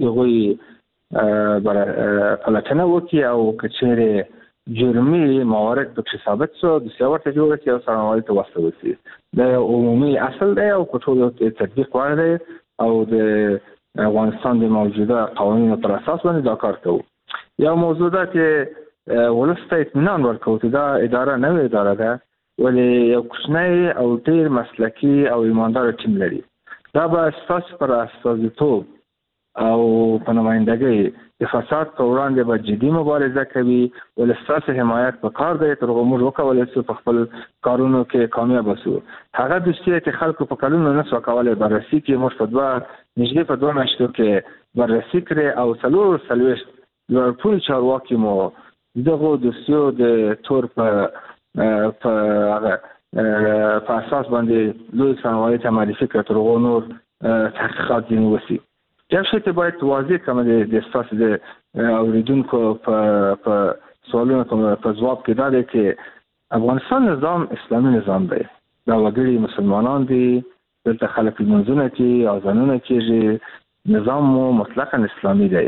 دغه بر پلټنه وکړي او کچېره جرمي موارد په ثابت شو د سیاورته جوړه کې او څارنوالي ته واستول شي. دا عمومي اصل دی او په ټولو تطبیق وړ دی او د افغانستان د موجوده قوانینو پر اساس باندې دا کار کوي. یو موضوع ده چې ولسته اطمینان ورکوي چې دا اداره نوې اداره ده ولې یو کوچنی او ډېر مسلکي او ایماندار ټیم لري. دا به اساس پر استازیتوب او په نمائندګۍ د فساد په وړاندې به جدي مبارزه کوي ول اساسي حمایت په کار دی تر هغه موږ وکولای شو په خپل کارونو کې کامیاب شو. هغه د سیاسي خلکو په کلونو نه سو کولای بررسي کې موږ په دوه نږدې په دوه میاشتو کې بررسي کړې او څلور څلوېښت ورپوري چارواکي مو دغه دوسیو د تور په په هغه په اساس باندې لوی څارنوالي ته معرفي کړ تر هغه نور تحقیقات ځینې وشي. یو شی ته باید واضح کوم د ستاسو د اوریدونکو په سوالونو په جواب کې دا دی چې افغانستان نظام اسلامي نظام دی. دا وګړي مسلمانان دي دلته خلک منځونه کوي اذانونه کوي نظام مو مطلقاً اسلامي دی.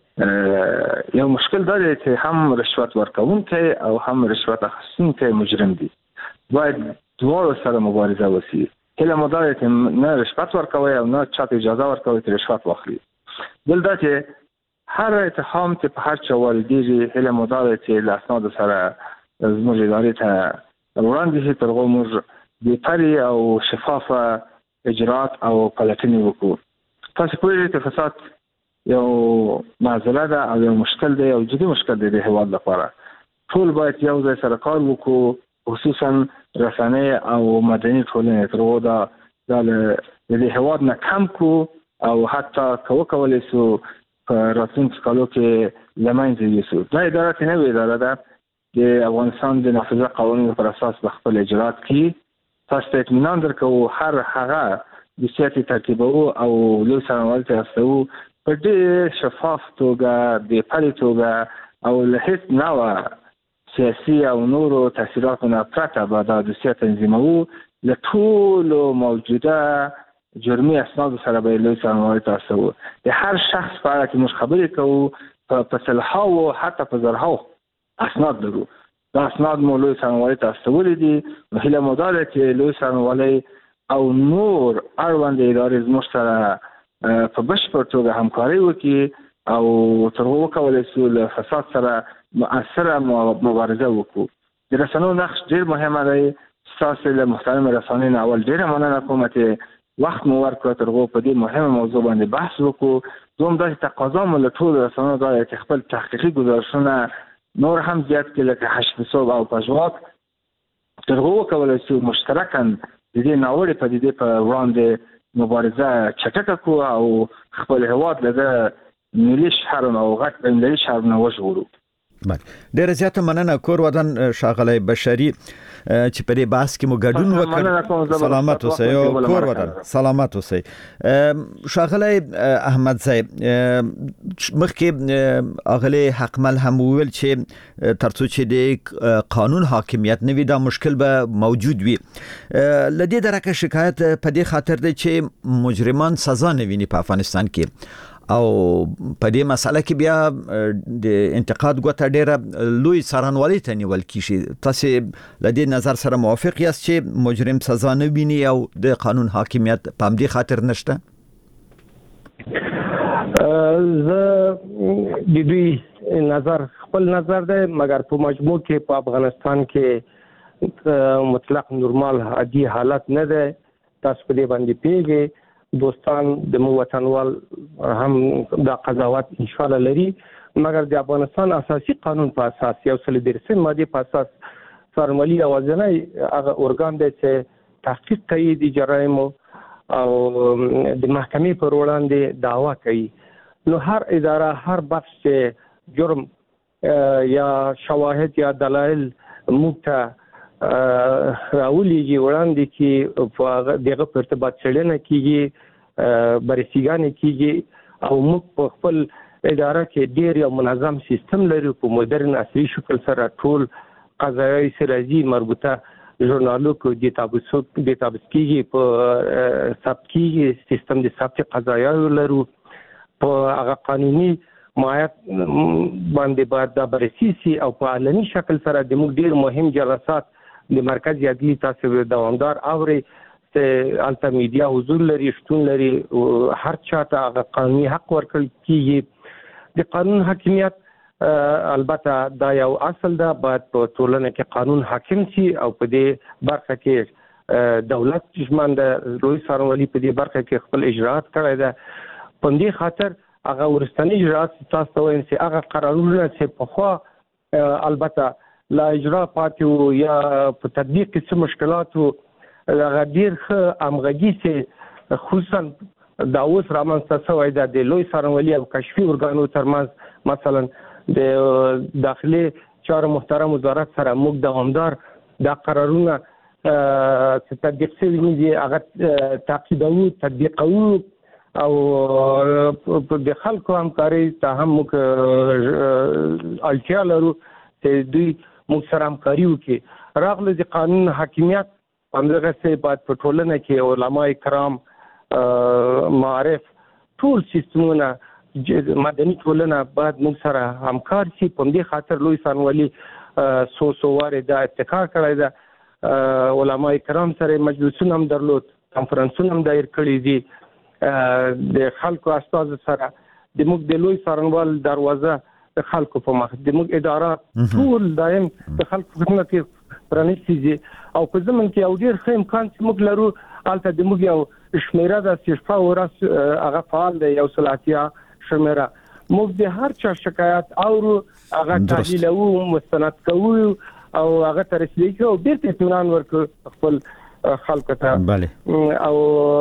یو مشکل دا دی چې هم رشوت ورکوونکی او هم رشوت اخیستونکی مجرم دي. باید دواړو سره مبارزه وشي. هله مدار چې نه رشوت ورکوي او نه چاته اجازه ورکوي چې رشوت واخلي. بل دا چې هر اتهام چې په هر چا واردېږي هله مدار چې له اسنادو سره زموږ ادارې ته وړاندې شي تر هغو موږ بېپرې او شفافه اجرات او پلټنې وکړو. تاسو پوهېږئ چې فساد یو معضله ده او یو مشکل دی او جدي مشکل دی د هېواد لپاره. ټول باید یو ځای سره کار وکړو خصوصا رسنۍ او مدني ټولنې تر هغو دا د دې هېواد نه کم کړو او حتی که وکولی شو په راتلونکو کالو کې له منځه یوسو. دا اداره چې نوې اداره ده د افغانستان د نافذه قوانینو پر اساس به خپل اجرات کوي. تاسو ته اطمینان درکوو هر هغه دوسیه چې ترتیبوو او لوی څارنوالي ته استوو په ډېر شفاف توګه بېپرې توګه او له هېڅ نوعه سیاسي او نورو تاثیراتو نه پرته به دا دوسیه تنظیموو. له ټولو موجوده جرمي اسنادو سره به لوی څارنوالي ته استوو. د هر شخص په اړه چې موږ خبرې کوو په سلهاوو حتی په زرهاو اسناد لرو. دا اسناد مو لوی څارنوالي ته استولي دي. نو هیله مو دا ده چې لوی څارنوالي او نور اړوندې ادارې زموږ سره په بشپړ توګه همکاري وکړي او تر هغو وکولی شو له فساد سره مؤثره مبارزه وکړو. د رسنیو نقش ډېر مهمه دی. ستاسو له محترم رسنۍ نه اول ډېره مننه کوم چې وخت مو ورکړ تر هغو په دې مهمه موضوع باندې بحث وکړو. دوم داسې تقاضا مو له ټولو رسنیو دا دی چې خپل تحقیقي ګزارشونه نور هم زیات کړي لکه حشد صوب او پژواک تر هغو وکولی شو مشترکاً د دې ناوړې پدیدې په وړاندې مبارزه چټکه کړو او خپل هېواد له ده ملي شعارونه او غټ بینالمللي شعارونه وژغورو. ډیره زیاته مننه کور ودان ښاغلی بشري چې په دې بحث کې مو ګډون وکړ. سلامت اوسئ او کور ودان سلامت اوسئ. ښاغلی احمدزی مخکې اغلی حقمل هم وویل چې ترڅو چې د قانون حاکمیت نه وي دا مشکل به موجود وي. له دې درکه شکایت په دې خاطر دی چې مجرمان سزا نه ویني په افغانستان کې او په دې مسله کې بیا د انتقاد ګوته ډیره لوی څارنوالي ته نیول کیږي. تاسو له دې نظر سره موافق یاست چې مجرم سزا نه ویني او د قانون حاکمیت په همدې خاطر نشته؟ زه د دوی نظر خپل نظر دی مګر په مجموع کې په افغانستان کې مطلق نورمال عادي حالت نه ده. تاسو په دې باندې پیږي دوستان د مو وطنوال هم د قضاوت ان شاء الله لري، مګر د افغانستان اساسي قانون په اساس یو سل درسم ماده په اساس څارنوالي اوازنۍ هغه ارګان دی چې تحقیق کوي د جرایم او د محکمې پر وړاندې دعوا کوي. نو هر اداره هر بخش چې جرم یا شواهد یا دلایل موږ راولېږي وړاندې کې په دغه په ارتباط څېړنه کېږي، بررسیګانې کېږي او موږ په خپل اداره کې ډېر یو منظم سیستم لرو. په مدرن عصري شکل سره ټول قضایي سرازي مربوطه ژورنالو کې ډیټابیس ډیټابیس کېږي، په ثبت کېږي، سیستم د ثبت قضایاو لرو. په هغه قانوني مایات باندې باید دا بررسي سي او په علني شکل سره د موږ ډېر مهم جلسات د مرکزي عدلي تاسو دوامدار اوري چې الته میډیا حضور لري، شتون لري، هر چاته هغه قانوني حق ورکړل کیږي. د قانون حاکمیت البته دا یو اصل ده، باید په ټولنه کې قانون حاکم شي او په دې برخه کې دولت ژمن ده. لوی څارنوالي په دې برخه کې خپل اجراءات کړی ده. په دې خاطر هغه ورستنی اجراءات تاسو ته وایم چې هغه قرارونه چې په خوا البته لا اجرا پاتې یا په تطبیق کې څه مشکلات وو، هغه ډېر ښه همغږي چې خصوصا دا اوس رامنځته شوی ده د لوی څارنوالي او کشفي ارګانو ترمنځ، مثلا د داخلي چارو محترم وزارت سره موږ دوامدار دا قرارونه چې تطبیق شوي دي هغه تعقیبوو، تطبیقوو او د خلکو همکاري ته هم موږ اړتیا لرو چې دوی موږ سره همکاري وکړي. راغله د قانون حاکمیت همدغسې باید په ټولنه کې علما کرام، معارف، ټول سیستمونه مدني ټولنه باید موږ سره همکار شي. په دې خاطر لوی څارنوالي څو څو وارې دا ابتکار کړی ده. علما کرام سره مجلسونه هم درلود، کنفرانسونه هم دایر کړي دي. د خلکو استاد سره د موږ د لوی څارنوال دروازه د خلکو په مخ د موږ اداره ټول دایم د خلکو خدمت کې پرانیستي دي او په زمون کې یو ډېر ښه امکان چې موږ لرو. البته د موږ یو شمیره د شفا ورس هغه فعال دی، یو سلاتیا شمیره. موږ د هر چا شکایت اورو، هغه تحلیلوو، مستند کوو او هغه ته رسیدي کوو، بیرته اطمینان ورکړو خپل خلکو ته. بله او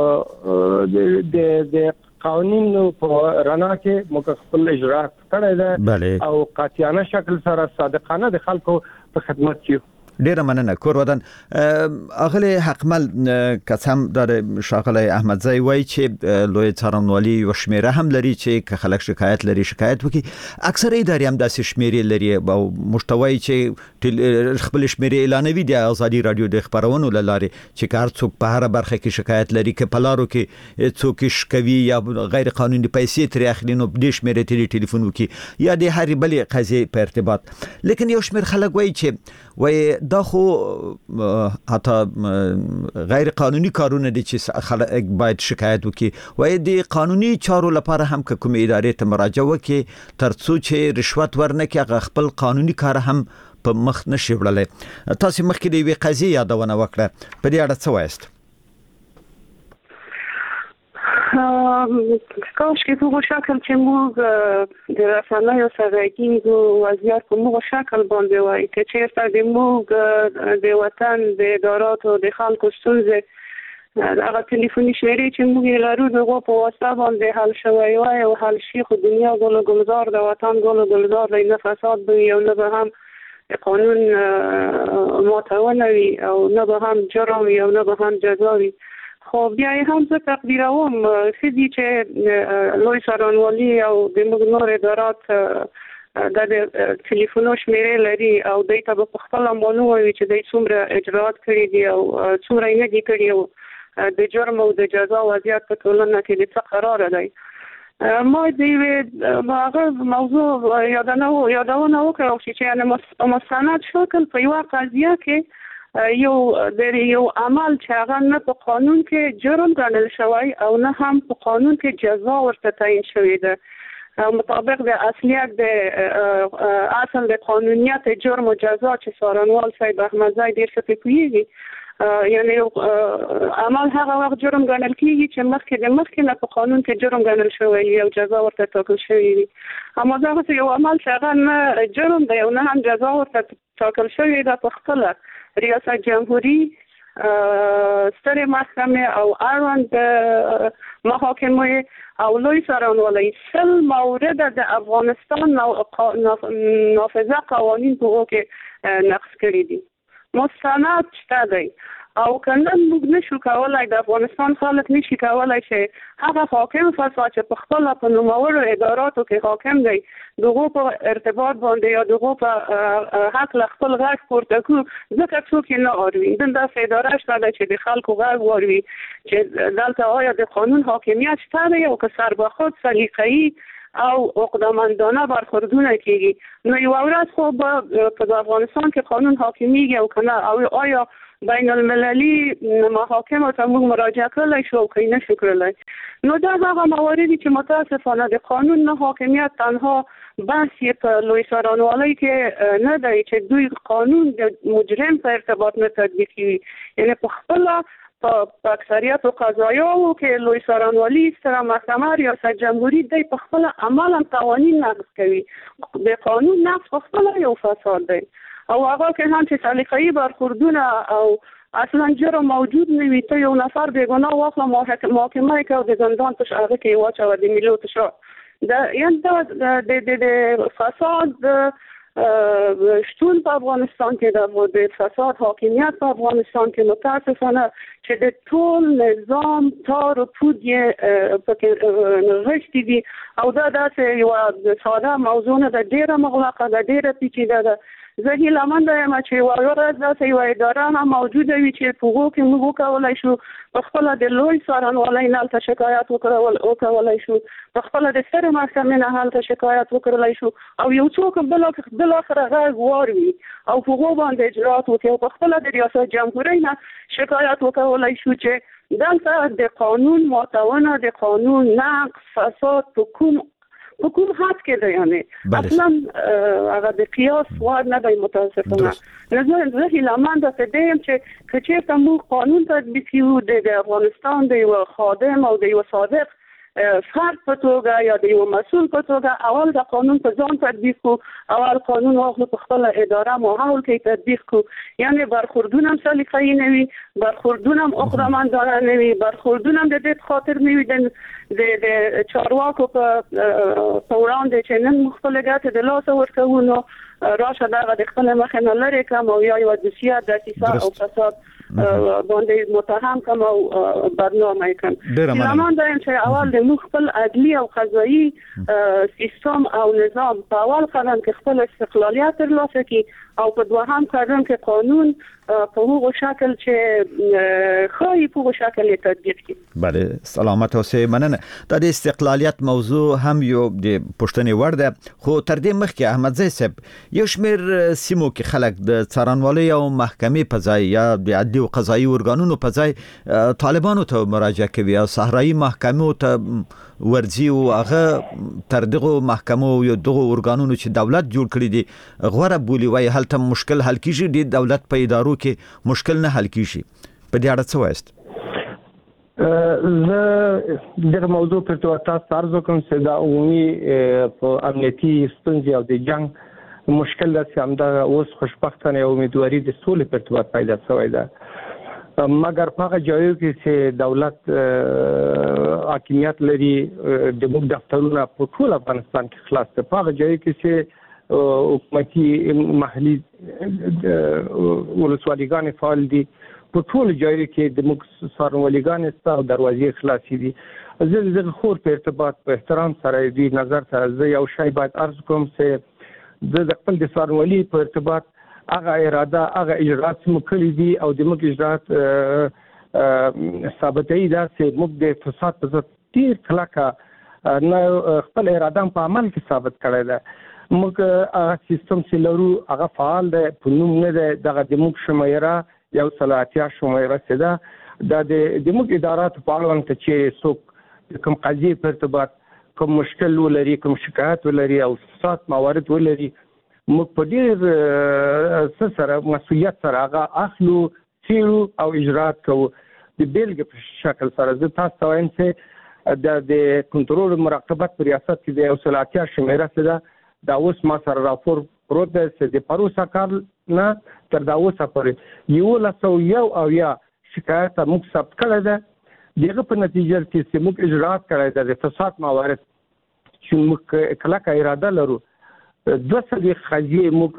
د د قوانینو په رڼا کې موږ خپل اجراءات کړی ده او قاطعانه شکل سره صادقانه د خلکو په خدمت کې. ډیره مننه. کور ودان اغلی حقمل قسم در شاغله احمدزی وای چې لوی څارنوالي و شمیره هم لري چې که خلک شکایت لري شکایت وکي. اکثر ادارې هم داسې شمیرې لري او مشتوي چې خپل شمیرې اعلانوي د ازادي رادیو د خبرونو لاره چې کار څوک په هر برخه کې شکایت لري که پلارو کې څوک شکوي یا غیر قانوني پیسې تر اخلي نو د شمیرې تلی ټلیفون وکي یا د هر بلې قضیه په ارتباط. لیکن یو شمیر خلک وای چې وای دا خو حتی غیر قانوني کارونه دي چې خلک باید شکایت وکي. وای د قانوني چارو لپاره هم کوم ادارې ته مراجعه وکي ترڅو چې رشوت ورنکي هغه خپل قانوني کار هم په مخ نشي وړلای. تاسو مخکې د وی قضیه یادونه وکړه، په دې اړه څه وایست؟ کاش که په شکل چې موږ د رسنیو سره کېږو وضعیت په موږ شکل باندې وای که چېرته د موږ د وطن د اداراتو د خلکو ستونزې هغه تلیفوني شمیرې چې موږ یې لرو د هغو په واسطه باندې حل شوی وای او حل شي، خو دنیا ګل و ګلزار د وطن ګل و ګلزار دی، نه فساد به وي او نه به هم قانون ماتونه وي او نه به هم جرم وي او نه به هم جزا وي. خو بیا یې هم زه تقدیروم ښه دي چې لوی څارنوالي او د موږ نور ادارات د ټلیفونو شمیرې لري او دوی ته به په خپله معلومه وي چې دوی څومره اجراات کړي دي او څومره یې نه دي کړي او د جرم او د جزا وضعیت په ټولنه کې د څه قراره دی. ما د یوې هغه موضوع یادونه وکړه چې یعنې مستند شکل په یوه قضیه کې یو د یو عمل چې هغه نه په قانون کې جرم ګڼل شوی او نه هم په قانون کې جزا ورته تعیین شوې ده. مطابق د اصلیت د اصل د قانونیت جرم و جزا چې څارنوال صاحب احمدزی ډیر څه پوهیږي، یعنی عمل هغه وخت جرم ګڼل کیږي چې مخکې د مخکې نه په قانون کې جرم ګڼل شوی او جزا ورته ټاکل شوی وي. اما دا یو عمل چې هغه نه جرم دی او نه هم جزا ورته ټاکل شوی ده، په خپله ریاست جمهوری سترې محکمې او اړوند محاکمې او لوی څارنوالۍ سل مورد د افغانستان نافذه قوانین په هغو کې نقض کړي دي. مستند شته دی او کنه موږ نشو کولای، د افغانستان خلک نشي کولای چې هغه حاکم فساد چې په خپل په نوموړو اداراتو کې حاکم دی دغه په ارتباط باندې یا دغه په حق له خپل غږ پورته کو ځکه څوک نه اوري. دلته اداره شته چې د خلکو غږ واوري چې دلته آیا د قانون حاکمیت شته دی او که سربخود سلیقه‌ای او عقده‌مندانه برخوردونه کیږي. نو یو ورځ خو په افغانستان کې قانون حاکمیږي او کنه او آیا بین المللی محاکم ته موږ مراجعه کولای شو او که نشو کولای. نو دا هغه مواردی چې متاسفانه د قانون نه حاکمیت تنها بحث یې په لوی څارنوالۍ کې نه دی چې دوی قانون د مجرم په ارتباط نه تطبیق کوي، یعنی په خپله په اکثریت قضایاو کې لوی څارنوالي ستره محکمه ریاست جمهوری دی په خپل عمل قوانین نقض کوي. د قانون نقض په خپل یو فساد دی او هغه کې هم چې سلیقه‌ای برخوردونه او اصلا جرم موجود نه وي، ته یو نفر بیګناه واخله محاکمه یې کوي د زندان په هغه کې واچوه د میلو تشا د یعنی د فساد شتون په افغانستان کې د فساد حاکمیت په افغانستان کې متاسفانه چې د ټول نظام تار و پود یې پکې نغښتي دي او دا داسې یوه ساده موضوع نه ده، ډېره مغلقه ده، ډېره پیچیده ده. زه هیلهمنده یم چې یوه ورځ داسې یوه اداره هم موجوده وي چې په هغو کې موږ وکولی شو په خپله د لوی څارنوالۍ نه هلته شکایت وکولی شو، په خپله د سترې محکمې نه هلته شکایت وکړلی شو او یو څوک بالاخره غږ واروي او په هغو باندې اجرات وکړي او په خپله د ریاست جمهورۍ نه شکایت وکولی شو چې دلته د قانون ماتونه، د قانون نقض، فساد په کوم په کوم حد کې دی، یعنی اصلا هغه د قیاس وړ نه دی متاسفانه. زه هیلهمنده څه یم چې که چېرته موږ قانون تطبیق کړو د افغانستان د یوه خادم او د یوه صادق فرد په توګه یا د یو مسؤل په توګه اول د قانون په ځان تطبیق کو، اول قانون واخلو په خپل اداره ماحول کې تطبیق کو، یعنی برخوردونه هم سلیقه‌ای نه وي، برخوردونه هم عقده‌مندانه نه وي، برخوردونه هم د دې خاطر نه وي د چارواکو په وړاندې چې نن خپل ګټې د لاسه ورکوو نو راشه دغه د خپل مخې نه لرې کړم او یا یوه دوسیه دسیسه او فساد باندې متهم کم او برنامه کړم. هیلهمنده یم چې اول د موږ خپل عدلي او قضایي سیستم او نظام په اول قدم کې خپل استقلالیت ترلاسه کړي او په دوهم قدم کې قانون په هغو شکل چې ښایي په هغو شکل یې تطبیق کړي. بله، سلامت اوسئ. مننه. دا د استقلالیت موضوع هم یو د پوښتنې وړ ده، خو تر دې مخکې احمدزی صاحب یو شمېر سیمو کې خلک د څارنوالۍ او محکمې په ځای یا د عدلي او قضایي ارګانونو په ځای طالبانو ته مراجعه کوي او صحرایي محکمو ته ورځي او هغه تر دغه محکمو یا دغه ارګانونو چې دولت جوړ کړی دي غوره بولي وایي هلته مشکل حل کیږي، د دولت په ادارو کې مشکل نه حل کیږي. په دې اړه څه وایست؟ زه دغه موضوع پر تاسو عرض کوم چې دا عمومي په امنیتي ستونزې او د جنگ مشکل ده چې همدا اوس خوشبختانه امیدواري د سولې په ارتباط پیدا شوی ده، مګر په هغه ځایو کې چې دولت حاکمیت لري د موږ دفترونه په ټول افغانستان کې خلاص دي، په هغه ځایو کې چې حکومتي محلي ولسوالیګانې فعال دي، په ټول ځایو کې د موږ څارنوالېګانې شته او دروازې خلاصې دي. زه د دغه خور په ارتباط په احترام سره دوی نظر سره زه یو شی باید عرض کوم چې زه د خپل د څارنوالۍ په ارتباط هغه اراده هغه اجرات چې موږ کړي دي او د موږ اجرات ثابتوي دا چې موږ د فساد په ضد ډېر کلکه نه خپل اراده په عمل کې ثابت کړی ده. موږ هغه سیستم چې لرو هغه فعال دی، په نوم نه دی، دغه د موږ شمیره یو سل اتیا شمیره چې ده دا د موږ اداراتو په اړوند چې څوک کوم قضیې په ارتباط کوم مشکل ولري کوم شکایت ولري او فساد موارد ولري موږ په ډېر سره مسؤلیت سره هغه اخلو څیړو او اجرات کوو. د بیلګې په شکل سره زه تاسو ته وایم چې د کنټرول مراقبت په ریاست کې د یو سل اتیا شمیره څه ده دا اوس ما سره راپور پروت دی چې د پروسه کال نه تر دا اوسه پورې یولس سوه یو اویا شکایت موږ ثبت کړی ده. دغه په نتیجه کې چې موږ اجرات کړی ده د فساد موارد چې موږ کلکه اراده لرو دوه څلوېښت قضیې موږ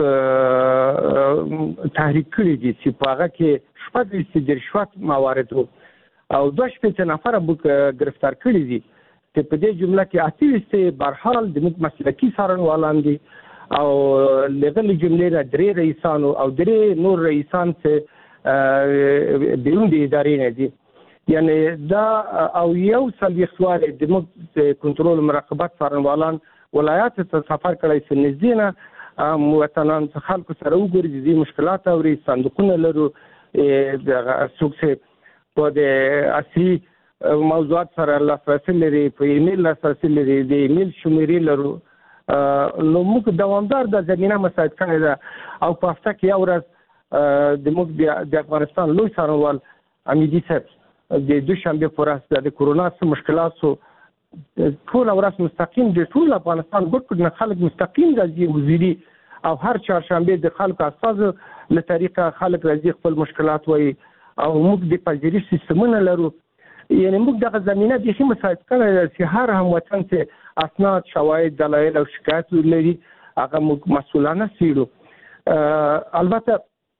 تحریک کړي دي چې په هغه کې شپږ ویشت د رشوت موارد وو او دوه شپېته نفره موږ ګرفتار کړي دي چې په دې جمله کې اته ویشت بهرحال د موږ مسلکي څارنوالان دي او لغلي جملې نه درې رئیسان او درې نور رئیسان چې بیرون د ادارې نه دي. یعنی دا او یو څلوېښت وارې د موږ کنټرول مراقبت څارنوالان ولایات ته سفر کړی چې نږدې نه وطنان خلکو سره وګوري د دې مشکلات اوري صندوقونه لرو څوک چې په د اصلي موضوعات سره لاسرسي لري په ایمیل لاسرسي لري د ایمیل شمیرې لرو نو موږ دوامدار د زمینه مساعد کړی ده او په هفته کې یو ورځ د موږ د افغانستان لوی څارنوال امیدي صاحب د دوشنبه په ورځ د کورونا څخه مشکلاتو ټول ورځ مستقیم د ټول افغانستان ګډ نه خلک مستقیم راځي وزیري او هر چهارشنبه د خلکو اساس له طریقه خلک راځي خپل مشکلات وایي او موږ د پذیرش سیستمونه لرو. یعنی موږ دغه زمینه د هیڅ مساعد کړی چې هر هموطن چې اسناد شواهد دلایل او شکایت لري هغه موږ مسؤلانه څیړو. البته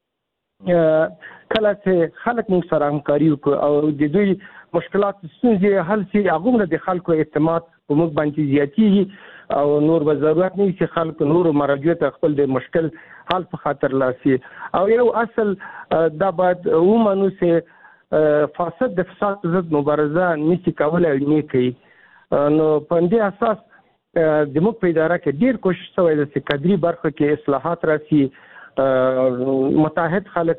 کله چې خلک موږ سره همکاري وکړي او د دوی مشکلات ستونزې حل شي هغومره د خلکو اعتماد په موږ باندې زیاتېږي او نور به ضرورت نه وي چې خلکو نورو مراجعو ته خپل د مشکل حل په خاطر لاسي او یو اصل دا باید ومنو چې فاسد د فساد ضد مبارزه نشي کولی او نه کوي. نو په دې اساس د موږ په اداره کې ډېر کوشش شوی ده چې کادري برخه کې اصلاحات راسي متحد خلک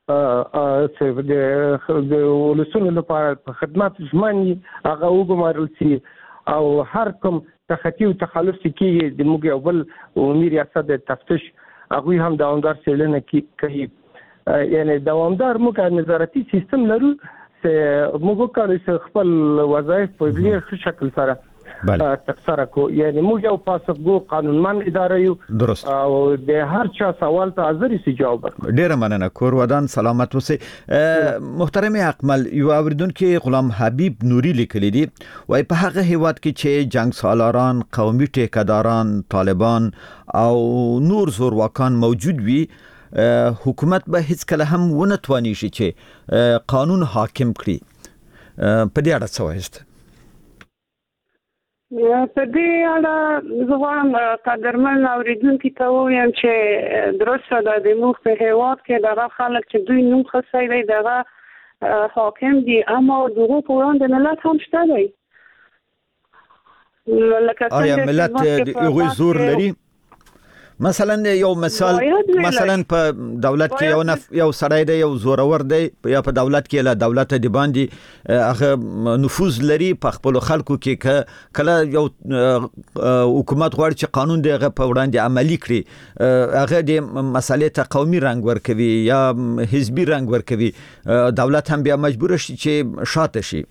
چې د ولسونو لپاره په خدمت ژمن هغه وګمارل شي او هر کوم تخطي او تخلف کېږي د موږ یو بل عمومي ریاست د تفتیش هغوی هم دوامدار څېړنه کوي. یعنی دوامدار موږ نظارتي سیستم لرو چې موږ وکړو چې خپل وظایف په ډېر ښه شکل سره تفسیر کو. یعنی موږ یو پاسخګو قانونمن اداره یو درست او د هر چا سوال ته حاضر سي جواب ورکړو. ډیره مننه کور ودان سلامت اوسئ. محترم اکمل یو اوریدونکو غلام حبیب نوري لیکلی دی وای په هغه هیواد کې چې جنگ سالاران قومي ټیکداران طالبان او نور زورواکان موجود وي حکومت به هیڅ کله هم ونه تواني شي چې قانون حاکم کړي. په دې اړه څه وایست؟ په دې اړه زه غواړم قدرمن اوریدونکي ته ووایم چې درسته ده د موږ په هېواد کې دغه خلک چې دوی نوم خصی دی دغه حاکم دي اما دغه په وړاندې ملت هم شته دی. آیا ملت هغوی زور لري؟ مثلا یو مثال مثلا په دولت کې یو نف یو سړی دی یو زورور دی یا په دولت کې له دولت دی باندې هغه نفوذ لري په خپل خلکو کې کله یو حکومت غواړي چې قانون دی هغه په وړاندې عملی کړي هغه د مسالې ته قومي رنګ ورکوي یا حزبي رنګ ورکوي دولت هم بیا مجبور شي چې شاته شي.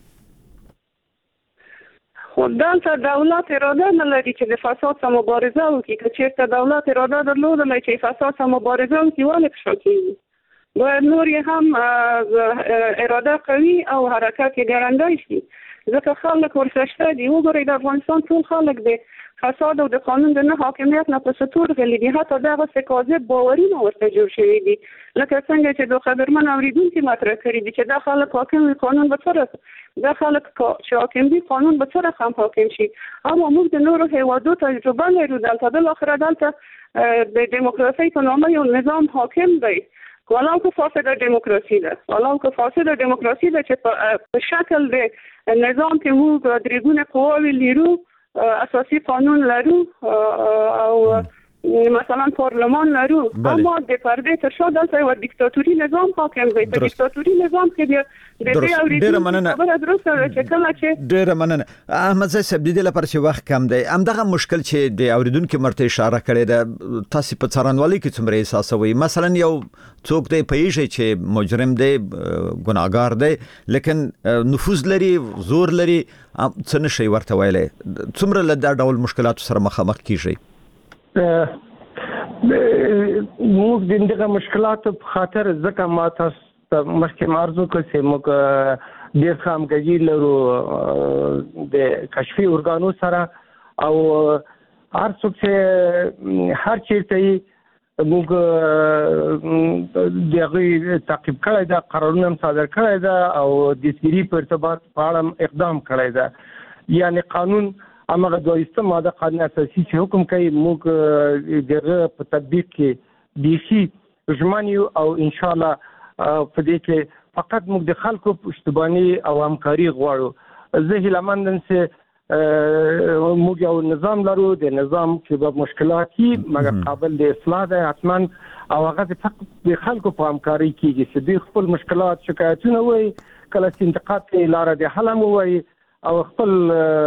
خو دلته دولت اراده نه لري چې د فساد سره مبارزه وکړي. که چېرته دولت اراده درلودله چې فساد سره مبارزه وکړي ولې په شا کېږي؟ باید نور یې هم اراده قوي او حرکت یې ګړندی شي ځکه خلک ورسره شته دي. وګورئ د افغانستان ټول خلک د فساد او د قانون د نه حاکمیت نه په سطور غلي دي. حتی دغسې کاذب باورونه ورته جوړ شوي دي لکه څنګه چې د قدرمن اورېدونکي مطرح کړي دي چې دا خلک حاکم وي قانون به څه دا خلک چې حاکم دي قانون به څه رقم حاکم شي. اما موږ د نورو هېوادو تجربه لرو دلته بالاخره دلته د دیموکراسۍ په نامه یو نظام حاکم دی ولو که فاسده دیموکراسي ده ولو که فاسده دیموکراسي ده چې په شکل د نظام کې موږ درې ګونې قواوې لرو اساسي قانون لرو او مثلا پارلمان لرو اما د پرده تر شا دلته یو دیکتاتوري نظام حاکم دی. په دیکتاتوري نظام کې بیا د دې اوریدونکو خبره درسته چې کله چې ډېر مننه احمد زای صاحب د دې لپاره چې وخت کم دی همدغه مشکل چې د اوریدونکو مرته اشاره کړې ده تاسو په څارنوالۍ کې څومره احساسوي مثلا یو څوک دی پیژې چې مجرم دی ګناګار دی لیکن نفوذ لري زور لري څه نشي ورته ویلای څومره له دا ډول مشکلاتو سره مخامخ کیږي؟ موږ د دغه مشکلاتو په خاطر ځکه ما تاسو مخکې مرزو کې چې موږ ډېر همغږي لرو د کشفي ارګانو سره او هر څوک چې هر چیرته موږ دغه تعقیب کړی دا قرارونه هم صادر کړی دا او د سری په ارتباط په اړه اقدام کړی دا یعنی قانون امغه دویسته ماده قانون اساسي چې حکم کوي موږ دغه په تطبیق کې بيخي ژمنیو او ان شاء الله په دې کې فقط موږ د خلکو پښتبانی او همکاري غواړو. زه هیلمندم چې موږ یو نظام لرو د نظام کې به مشکلاتي مګر قابل د اصلاح ده حتما او هغه فقط د خلکو په همکاري کېږي چې د خپل مشکلات شکایتونه وي کله چې انتقاد کې لاره د حل مو وي او خپل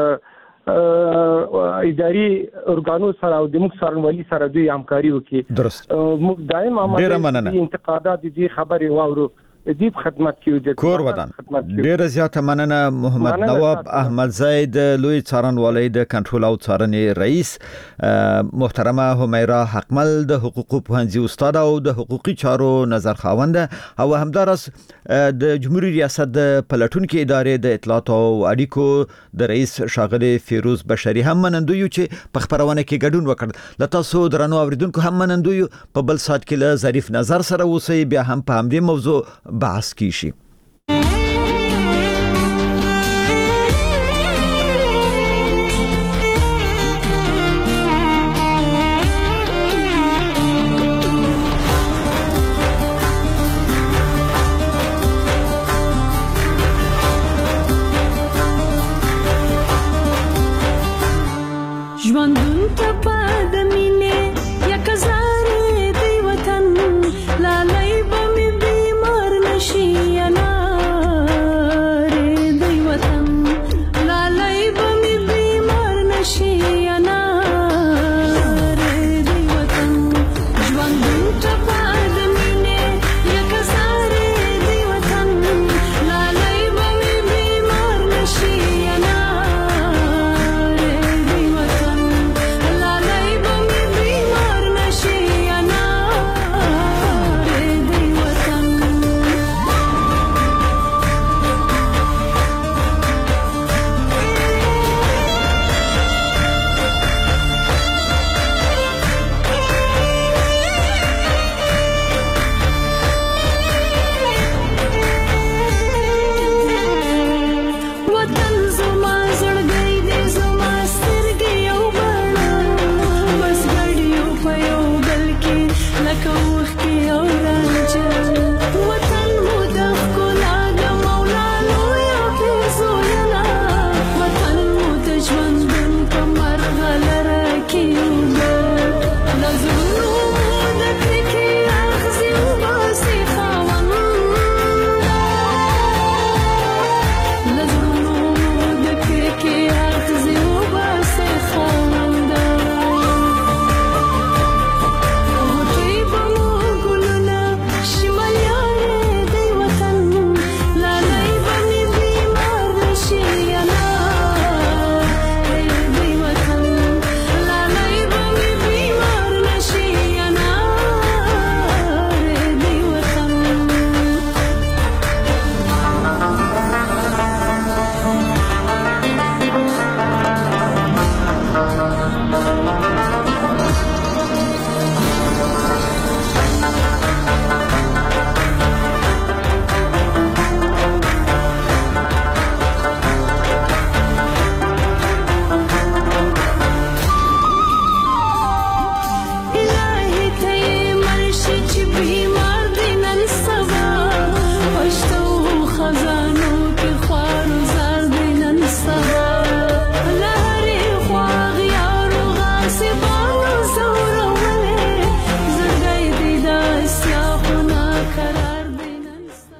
اداري ارګانو سره او د موږ څارنوالي سره دوی همکاري وکړي. درست موږ دائم عمل انتقادات دي خبري واورو دې خدمت کیو د کور ودان ډیره زیاته مننه. محمد نواب احمد زید لوی څارنوالۍ د کنټرول او څارنې رئیس، محترمه همیرا حقمل د حقوقو پوهنځي استاد او د حقوقي چارو نظر خاوند او همدارس د جمهوریت ریاست د پلټونکو ادارې د اطلاعات او اړیکو د رئیس شاغلي فیروز بشری هم منندوی چې په خبرونه کې ګډون وکړ. لته سو درنو اوریدونکو هم منندوی په بل سات کې له ظریف نظر سره اوسئ بیا هم په همدې موضوع بحث کیشي.